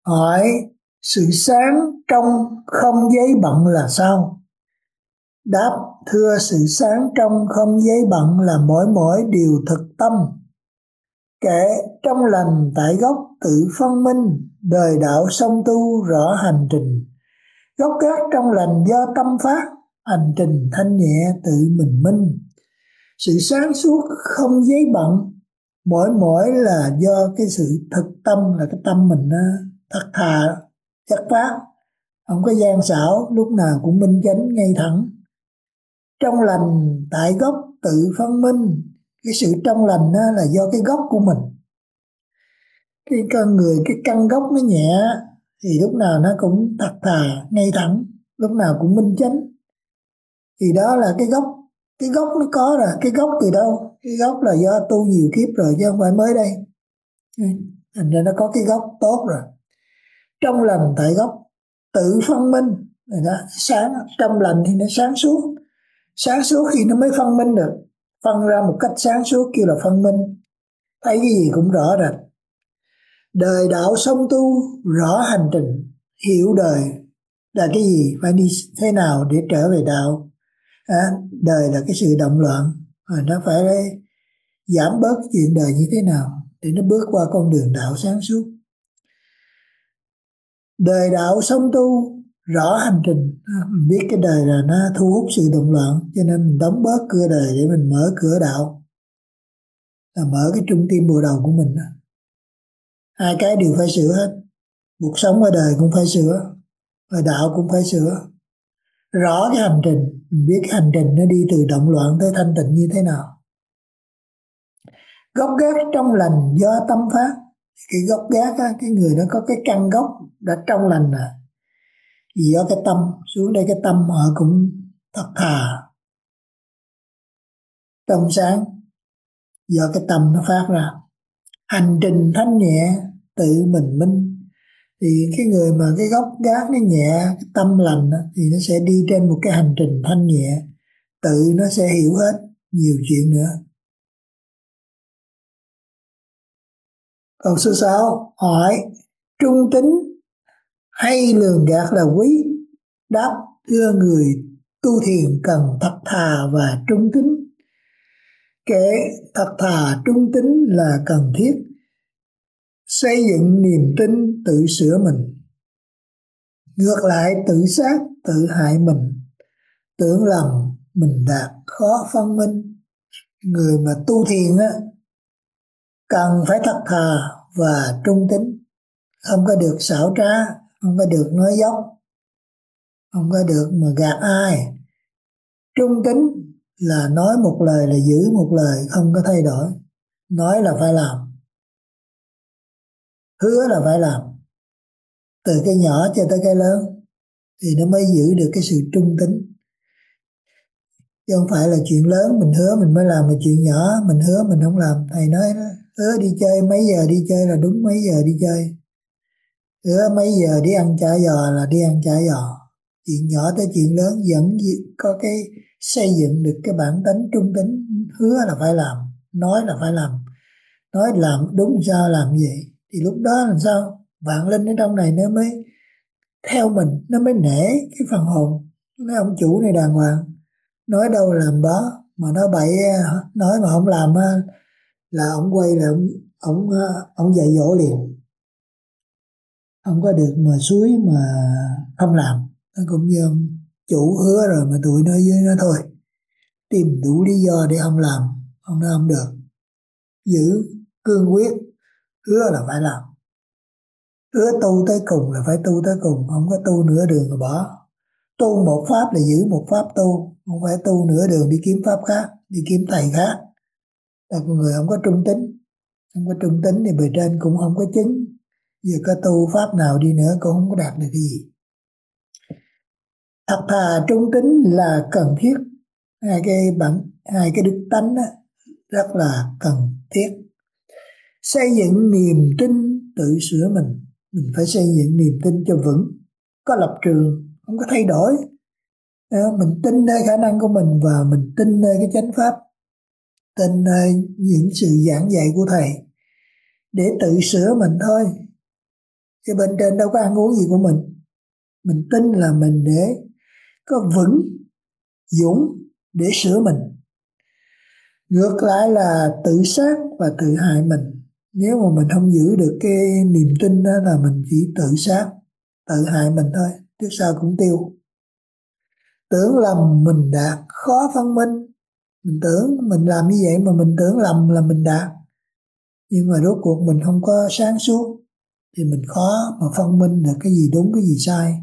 Hỏi sự sáng trong không giấy bận là sao? Đáp: thưa, sự sáng trong không giấy bận là mỗi điều thực tâm, kể trong lành tại gốc tự phân minh, đời đạo song tu rõ hành trình. Gốc gác trong lành do tâm phát, hành trình thanh nhẹ tự mình minh. Sự sáng suốt không giấy bận, mỗi là do cái sự thực tâm, là cái tâm mình thật thà, chất phát, không có gian xảo, lúc nào cũng minh chánh ngay thẳng. Trong lành tại gốc tự phân minh, cái sự trong lành là do cái gốc của mình. Cái con người, cái căn gốc nó nhẹ thì lúc nào nó cũng thật thà, ngay thẳng, lúc nào cũng minh chánh. Thì đó là cái gốc nó có rồi. Cái gốc từ đâu? Cái gốc là do tu nhiều kiếp rồi chứ không phải mới đây. Thành ra nó có cái gốc tốt rồi. Trong lành tại gốc tự phân minh, rồi đó, sáng trong lành thì nó sáng suốt. Sáng suốt thì nó mới phân minh được, phân ra một cách sáng suốt kêu là phân minh, thấy cái gì cũng rõ rệt. Đời đạo song tu rõ hành trình, hiểu đời là cái gì, phải đi thế nào để trở về đạo. Đời là cái sự động loạn, rồi nó phải giảm bớt chuyện đời như thế nào để nó bước qua con đường đạo sáng suốt. Đời đạo song tu rõ hành trình, mình biết cái đời là nó thu hút sự động loạn, cho nên mình đóng bớt cửa đời để mình mở cửa đạo, là mở cái trung tim bộ đầu của mình. Hai cái đều phải sửa hết. Cuộc sống ở đời cũng phải sửa, và đạo cũng phải sửa. Rõ cái hành trình, mình biết cái hành trình nó đi từ động loạn tới thanh tịnh như thế nào. Gốc gác trong lành do tâm phát. Cái gốc gác cái người nó có cái căn gốc đã trong lành rồi. Vì do cái tâm, xuống đây cái tâm họ cũng thật thà, trong sáng, do cái tâm nó phát ra. Hành trình thanh nhẹ tự mình minh. Thì cái người mà cái gốc gác nó nhẹ, cái tâm lành thì nó sẽ đi trên một cái hành trình thanh nhẹ, tự nó sẽ hiểu hết nhiều chuyện nữa. Câu số 6 hỏi trung tính hay lường gạt là quý? Đáp: thưa, người tu thiền cần thật thà và trung tính. Kể thật thà trung tính là cần thiết. Xây dựng niềm tin tự sửa mình, ngược lại tự sát tự hại mình. Tưởng lầm mình đạt khó phân minh. Người mà tu thiền cần phải thật thà và trung tính, không có được xảo trá, không có được nói dốc, không có được mà gạt ai. Trung tính là nói một lời là giữ một lời, không có thay đổi. Nói là phải làm, hứa là phải làm, từ cái nhỏ cho tới cái lớn, thì nó mới giữ được cái sự trung tính. Chứ không phải là chuyện lớn mình hứa mình mới làm, mà chuyện nhỏ mình hứa mình không làm. Thầy nói đó, hứa đi chơi mấy giờ đi chơi là đúng mấy giờ đi chơi, hứa mấy giờ đi ăn chả giò là đi ăn chả giò. Chuyện nhỏ tới chuyện lớn vẫn có cái xây dựng được cái bản tính trung tính. Hứa là phải làm, nói là phải làm, nói làm đúng sao làm vậy. Thì lúc đó làm sao vạn linh ở trong này nó mới theo mình, nó mới nể cái phần hồn. Nói ông chủ này đàng hoàng, nói đâu làm đó, mà nói bậy, nói mà không làm là ông quay là ông dạy dỗ liền. Không có được mà suối mà không làm. Nó cũng như ông chủ hứa rồi mà tụi nó với nó thôi, tìm đủ lý do để không làm. Ông nói không được, giữ cương quyết, hứa là phải làm, hứa tu tới cùng là phải tu tới cùng, không có tu nửa đường rồi bỏ. Tu một pháp là giữ một pháp tu, không phải tu nửa đường đi kiếm pháp khác, đi kiếm thầy khác. Là con người không có trung tính. Không có trung tính thì bề trên cũng không có chứng. Giờ có tu pháp nào đi nữa cũng không có đạt được cái gì. Thật thà trung tính là cần thiết. Hai cái đức tánh đó, rất là cần thiết. Xây dựng niềm tin tự sửa mình. Mình phải xây dựng niềm tin cho vững, có lập trường, không có thay đổi. Mình tin nơi khả năng của mình, và mình tin nơi cái chánh pháp, tin nơi những sự giảng dạy của thầy, để tự sửa mình thôi. Cái bên trên đâu có ăn uống gì của mình. Mình tin là mình để có vững, dũng để sửa mình. Ngược lại là tự sát và tự hại mình. Nếu mà mình không giữ được cái niềm tin đó là mình chỉ tự sát, tự hại mình thôi, trước sau cũng tiêu. Tưởng lầm mình đạt, khó phân minh. Mình tưởng mình làm như vậy mà mình tưởng lầm là mình đạt. Nhưng mà rốt cuộc mình không có sáng suốt thì mình khó mà phân minh được cái gì đúng cái gì sai.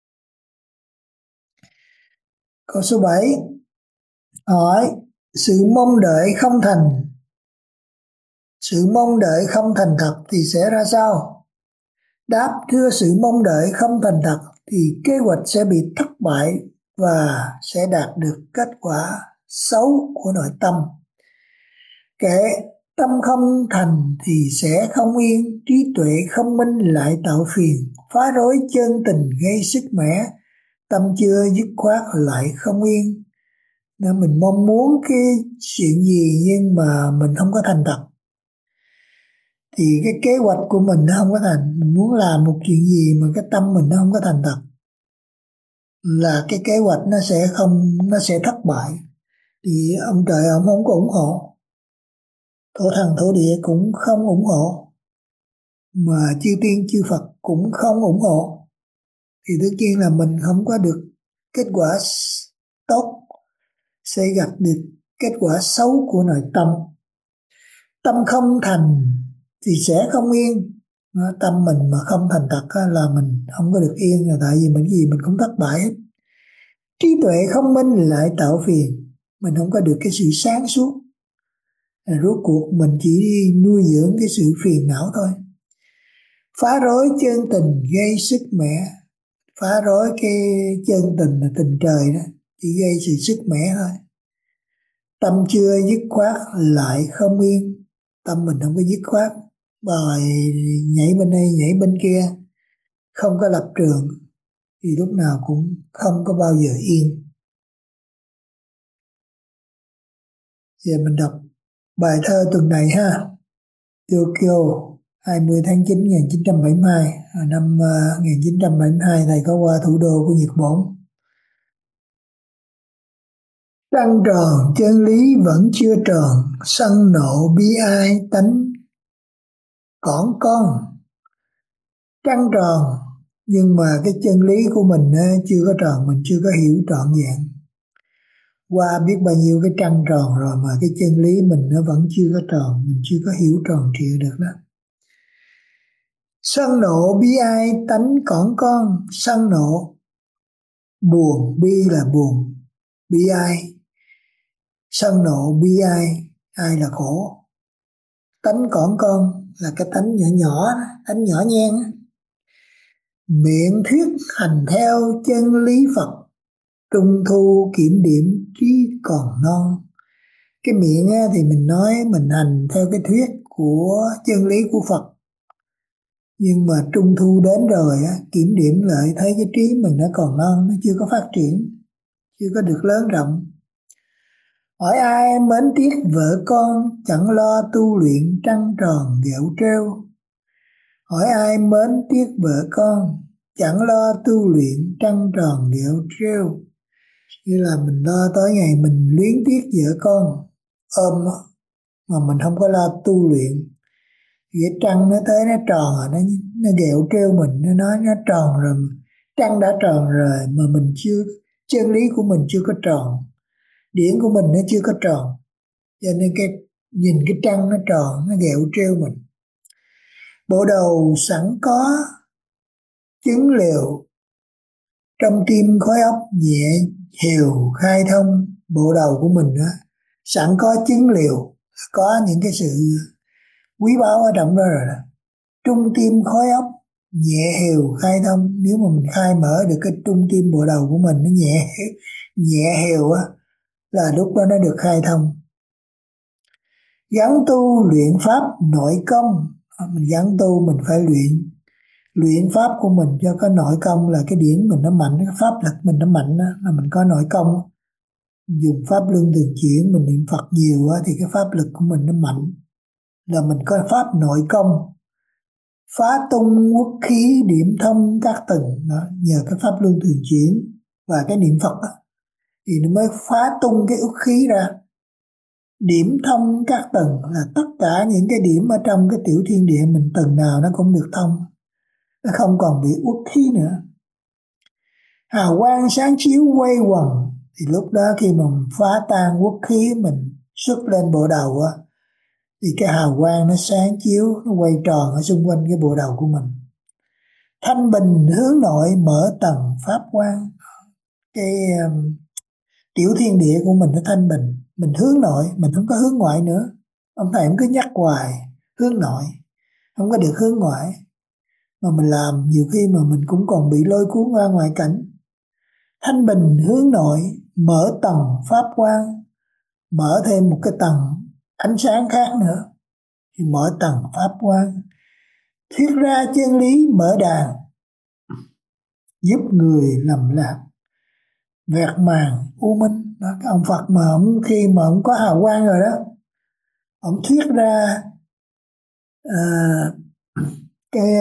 Câu số 7 hỏi sự mong đợi không thành, sự mong đợi không thành thật thì sẽ ra sao? Đáp: thưa, sự mong đợi không thành thật thì kế hoạch sẽ bị thất bại và sẽ đạt được kết quả xấu của nội tâm. Kẻ tâm không thành thì sẽ không yên, trí tuệ không minh lại tạo phiền, phá rối chân tình gây sức mẻ, tâm chưa dứt khoát lại không yên. Nên mình mong muốn cái chuyện gì nhưng mà mình không có thành thật thì cái kế hoạch của mình nó không có thành. Mình muốn làm một chuyện gì mà cái tâm mình nó không có thành thật là cái kế hoạch nó sẽ thất bại. Thì ông trời ông không có ủng hộ, thổ thần thổ địa cũng không ủng hộ, mà chư tiên chư Phật cũng không ủng hộ, thì tất nhiên là mình không có được kết quả tốt, sẽ gặp được kết quả xấu của nội tâm. Tâm không thành thì sẽ không yên. Tâm mình mà không thành thật là mình không có được yên, là tại vì mình gì mình cũng thất bại hết. Trí tuệ không minh lại tạo phiền, mình không có được cái sự sáng suốt, rốt cuộc mình chỉ nuôi dưỡng cái sự phiền não thôi. Phá rối chân tình gây sức mẻ, phá rối cái chân tình là tình trời đó, chỉ gây sự sức mẻ thôi. Tâm chưa dứt khoát lại không yên, tâm mình không có dứt khoát, rồi nhảy bên đây nhảy bên kia, không có lập trường thì lúc nào cũng không có bao giờ yên. Giờ mình đọc bài thơ tuần này ha. Tokyo 20 tháng 9 1972. Năm 1972 thầy có qua thủ đô của Nhật Bản. Trăng tròn chân lý vẫn chưa tròn, sân nộ bi ai tánh cỏn con. Trăng tròn nhưng mà cái chân lý của mình chưa có tròn, mình chưa có hiểu trọn vẹn. Qua biết bao nhiêu cái trăng tròn rồi mà cái chân lý mình nó vẫn chưa có tròn, mình chưa có hiểu tròn trịa được đó. Sân nộ bi ai tánh cỏn con. Sân nộ, buồn, bi là buồn, bi ai, sân nộ bi ai, ai là khổ. Tánh cỏn con là cái tánh nhỏ nhỏ, tánh nhỏ nhen. Miệng thuyết hành theo chân lý Phật, trung thu kiểm điểm trí còn non. Cái miệng thì mình nói mình hành theo cái thuyết của chân lý của Phật, nhưng mà trung thu đến rồi kiểm điểm lại thấy cái trí mình nó còn non, nó chưa có phát triển, chưa có được lớn rộng. Hỏi ai mến tiếc vợ con, chẳng lo tu luyện trăng tròn ghẹo treo. Hỏi ai mến tiếc vợ con, chẳng lo tu luyện trăng tròn ghẹo treo. Như là mình lo tới ngày mình luyến tiếc vợ con ôm mà mình không có lo tu luyện. Cái trăng nó tới nó tròn rồi, nó ghẹo treo mình, nó nói nó tròn rồi. Trăng đã tròn rồi mà mình chưa, chân lý của mình chưa có tròn, điển của mình nó chưa có tròn, cho nên cái nhìn cái trăng nó tròn, nó ghẹo treo mình. Bộ đầu sẵn có chứng liều, trong tim khối óc nhẹ hiều khai thông. Bộ đầu của mình sẵn có chứng liều, có những cái sự quý báu ở trong đó rồi đó. Trung tim khối óc nhẹ hiều khai thông. Nếu mà mình khai mở được cái trung tim bộ đầu của mình nó nhẹ hiều là lúc đó nó được khai thông. Gắn tu luyện pháp nội công, mình gắn tu mình phải luyện pháp của mình cho có nội công, là cái điển mình nó mạnh, cái pháp lực mình nó mạnh đó, là mình có nội công. Mình dùng pháp luân thường chuyển, mình niệm Phật nhiều thì cái pháp lực của mình nó mạnh, là mình có pháp nội công. phá tung quốc khí điểm thông các tầng đó, nhờ cái pháp luân thường chuyển và cái niệm Phật đó, thì nó mới phá tung cái uất khí ra. Điểm thông các tầng là tất cả những cái điểm ở trong cái tiểu thiên địa mình tầng nào nó cũng được thông, nó không còn bị uất khí nữa. Hào quang sáng chiếu quay quần, thì lúc đó khi mà mình phá tan uất khí, mình xuất lên bộ đầu á, thì cái hào quang nó sáng chiếu, nó quay tròn ở xung quanh cái bộ đầu của mình. Thanh bình hướng nội mở tầng pháp quang, cái tiểu thiên địa của mình nó thanh bình, mình hướng nội, mình không có hướng ngoại nữa. Ông thầy cũng cứ nhắc hoài hướng nội, không có được hướng ngoại, mà mình làm nhiều khi mà mình cũng còn bị lôi cuốn ra ngoài cảnh. Thanh bình hướng nội mở tầng pháp quang, mở thêm một cái tầng ánh sáng khác nữa, thì mở tầng pháp quang. Thuyết ra chân lý mở đàn, giúp người lầm lạc vẹt màng u minh đó. Cái ông Phật mà ông khi mà ông có hào quang rồi đó, ông thuyết ra cái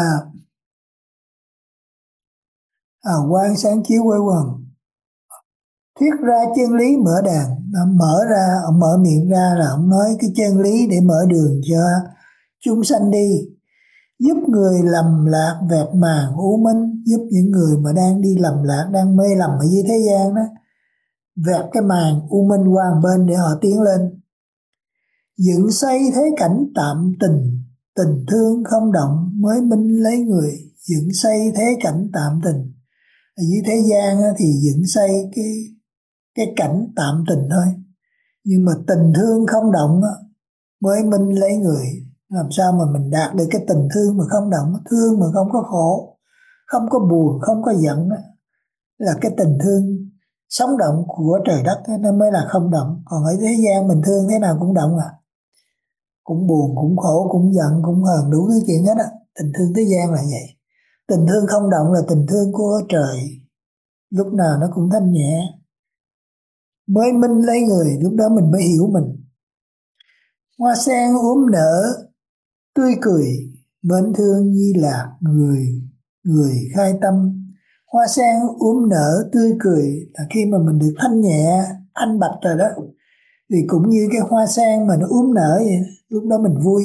hào quang sáng chiếu quay quần, thuyết ra chân lý mở đàn. Nó mở ra, ông mở miệng ra là ông nói cái chân lý để mở đường cho chúng sanh đi, giúp người lầm lạc vẹt màng u minh, giúp những người mà đang đi lầm lạc, đang mê lầm ở dưới thế gian đó, vẹt cái màn u minh qua một bên để họ tiến lên. Dựng xây thế cảnh tạm tình, tình thương không động mới minh lấy người. Dựng xây thế cảnh tạm tình, ở dưới thế gian thì dựng xây cái cảnh tạm tình thôi, nhưng mà tình thương không động mới minh lấy người. Làm sao mà mình đạt được cái tình thương mà không động, thương mà không có khổ, không có buồn, không có giận, là cái tình thương sống động của trời đất nó mới là không động. Còn ở thế gian mình thương thế nào cũng động à, cũng buồn, cũng khổ, cũng giận, cũng hờn, đủ thứ chuyện hết á. Tình thương thế gian là vậy. Tình thương không động là tình thương của trời, lúc nào nó cũng thanh nhẹ, mới minh lấy người. Lúc đó mình mới hiểu mình. Hoa sen úm nở tươi cười, mến thương Di Lạc người người khai tâm. Hoa sen úm nở tươi cười là khi mà mình được thanh nhẹ, thanh bạch rồi đó, thì cũng như cái hoa sen mà nó úm nở vậy, lúc đó mình vui.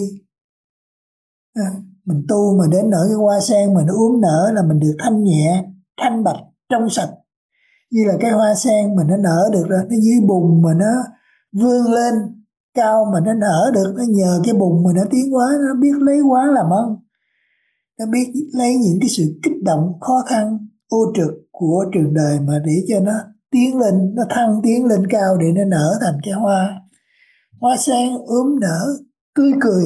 Mình tu mà đến nở cái hoa sen mà nó úm nở là mình được thanh nhẹ, thanh bạch, trong sạch. Như là cái hoa sen mà nó nở được rồi, nó dưới bùn mà nó vươn lên cao mà nó nở được, nó nhờ cái bùn mà nó tiến hóa, nó biết lấy hóa làm ơn, nó biết lấy những cái sự kích động khó khăn ô trực của trường đời mà để cho nó tiến lên, nó thăng tiến lên cao để nó nở thành cái hoa. Hoa sen ướm nở tươi cười,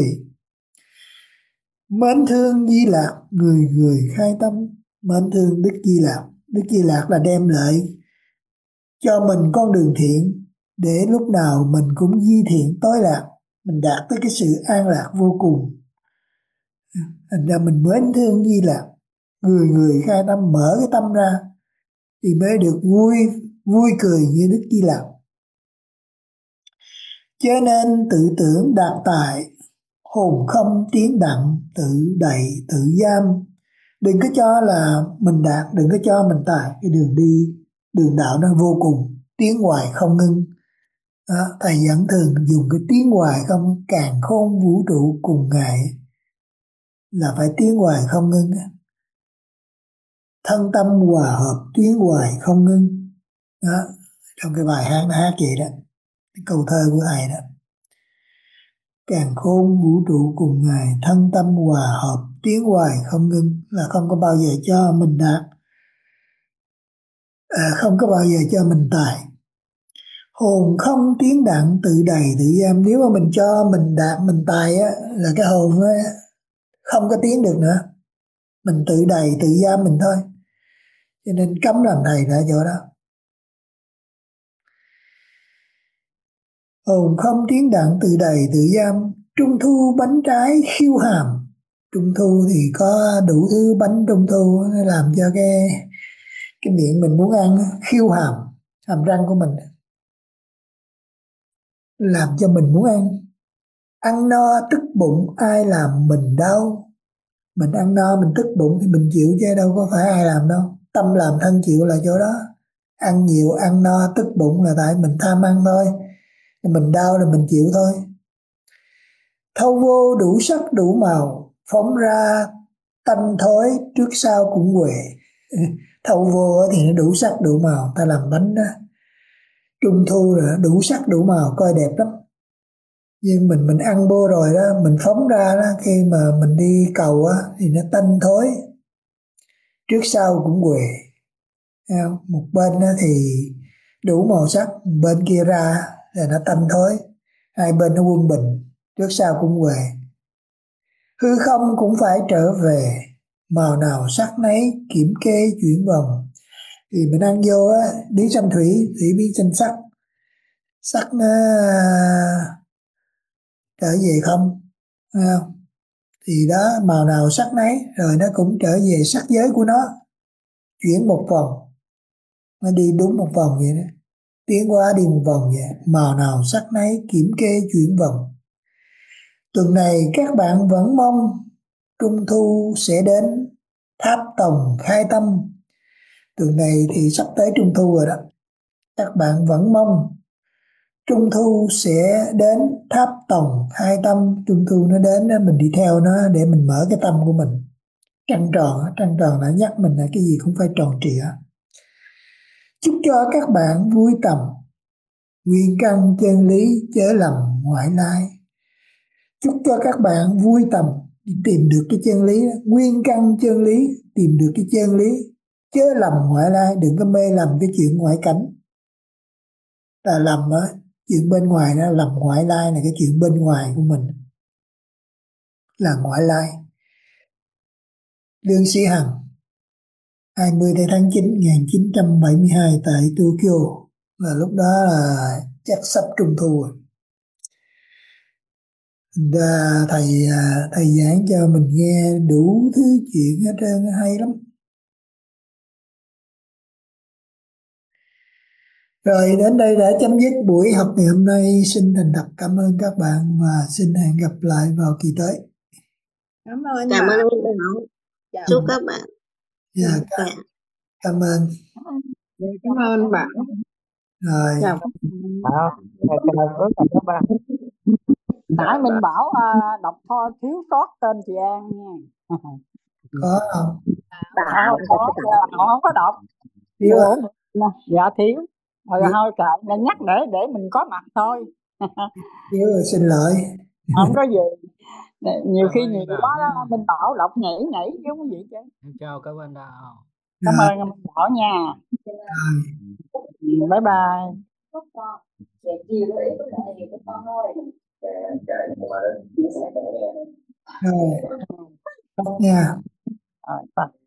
mến thương Di Lạc người người khai tâm. Mến thương Đức Di Lạc. Đức Di Lạc là đem lại cho mình con đường thiện, để lúc nào mình cũng di thiện tối lạc, mình đạt tới cái sự an lạc vô cùng. Thành ra mình mến thương Di Lạc, người người khai tâm, mở cái tâm ra thì mới được vui cười như Đức Di Lạc. Cho nên tự tưởng đạt tài, hồn không tiến đặng, tự đày tự giam. Đừng có cho là mình đạt, đừng có cho mình tài. Cái đường đi, đường đạo nó vô cùng, tiến hoài không ngưng. Đó, thầy dẫn thường dùng cái tiến hoài không, càn khôn vũ trụ cùng Ngài là phải tiến hoài không ngưng. Thân tâm hòa hợp tiến hoài không ngưng. Đó, trong cái bài hát nó hát vậy đó, cái câu thơ của thầy đó. Càn khôn vũ trụ cùng Ngài, thân tâm hòa hợp tiến hoài không ngưng, là không có bao giờ cho mình đạt, không có bao giờ cho mình tài. Hồn không tiến đặng, tự đầy tự giam. Nếu mà mình cho mình đạt mình tài á, là cái hồn á, không có tiến được nữa, mình tự đầy tự giam mình thôi. Cho nên cấm làm thầy ở chỗ đó. Hồn không tiến đặng, tự đầy tự giam. Trung thu bánh trái khiêu hàm. Trung thu thì có đủ thứ bánh trung thu, nó làm cho cái miệng mình muốn ăn khiêu hàm, hàm răng của mình làm cho mình muốn ăn. Ăn no tức bụng ai làm mình đau. Mình ăn no mình tức bụng thì mình chịu chứ đâu có phải ai làm đâu. Tâm làm thân chịu là chỗ đó. Ăn nhiều ăn no tức bụng là tại mình tham ăn thôi. Mình đau là mình chịu thôi. Thâu vô đủ sắc đủ màu, phóng ra tanh thối trước sau cũng huệ. Thâu vô thì nó đủ sắc đủ màu, ta làm bánh đó. Trung thu là đủ sắc đủ màu coi đẹp lắm. Nhưng mình ăn vô rồi đó, mình phóng ra đó, khi mà mình đi cầu á thì nó tanh thối, trước sau cũng huệ. Một bên đó thì đủ màu sắc, bên kia ra là nó tanh thối, hai bên nó quân bình, trước sau cũng huệ. Hư không cũng phải trở về, màu nào sắc nấy kiểm kê chuyển vòng. Thì mình ăn vô á, biến sanh thủy, thủy biến sanh sắc, sắc nó trở về không, thấy không? Thì đó, màu nào sắc nấy, rồi nó cũng trở về sắc giới của nó, chuyển một vòng, nó đi đúng một vòng vậy đó, tiến hóa đi một vòng vậy. Màu nào sắc nấy kiểm kê chuyển vòng. Tuần này các bạn vẫn mong Trung thu sẽ đến tháp tòng khai tâm. Tuần này thì sắp tới Trung thu rồi đó. Các bạn vẫn mong Trung thu sẽ đến tháp tòng khai tâm. Trung thu nó đến đó, mình đi theo nó để mình mở cái tâm của mình. Trăng tròn đã nhắc mình là cái gì cũng phải tròn trịa. Chúc cho các bạn vui tầm, nguyên căn chân lý chớ lầm ngoại lai. Chúc cho các bạn vui tầm, tìm được cái chân lý, nguyên căn chân lý, tìm được cái chân lý, chớ lầm ngoại lai. Đừng có mê lầm cái chuyện ngoại cảnh. Ta lầm á, chuyện bên ngoài đó, lầm ngoại lai là cái chuyện bên ngoài của mình là ngoại lai. Lương Sĩ Hằng 20 tháng 9 1972 tại Tokyo, là lúc đó là chắc sắp Trung thu rồi. Thầy giảng cho mình nghe đủ thứ chuyện hết trơn, hay lắm. Rồi đến đây đã chấm dứt buổi học ngày hôm nay. Xin thành thật cảm ơn các bạn và xin hẹn gặp lại vào kỳ tới. Cảm ơn Cảm ơn bạn. anh Bảo. Chào Chúc bạn. các bạn Dạ, mạnh khỏe. cảm ơn. Cảm ơn bạn. Rồi. Chào. chào các bạn. Nãy mình bảo đọc thôi, thiếu sót tên chị An nha. Có không? Bảo Họ không có đọc. Thiếu à? Dạ thiếu. Rồi Thiếu. thôi kệ, để nhắc để mình có mặt thôi. Thiếu rồi, xin lỗi. Không có gì. Nhiều khi nhiều Bảo quá nha. đó, mình bảo đọc nhảy chứ không có gì chứ. Em chào các bạn đạo. Cảm Rồi. ơn anh Bảo nha. Bye bye. Rồi. Nha. Rồi, bye.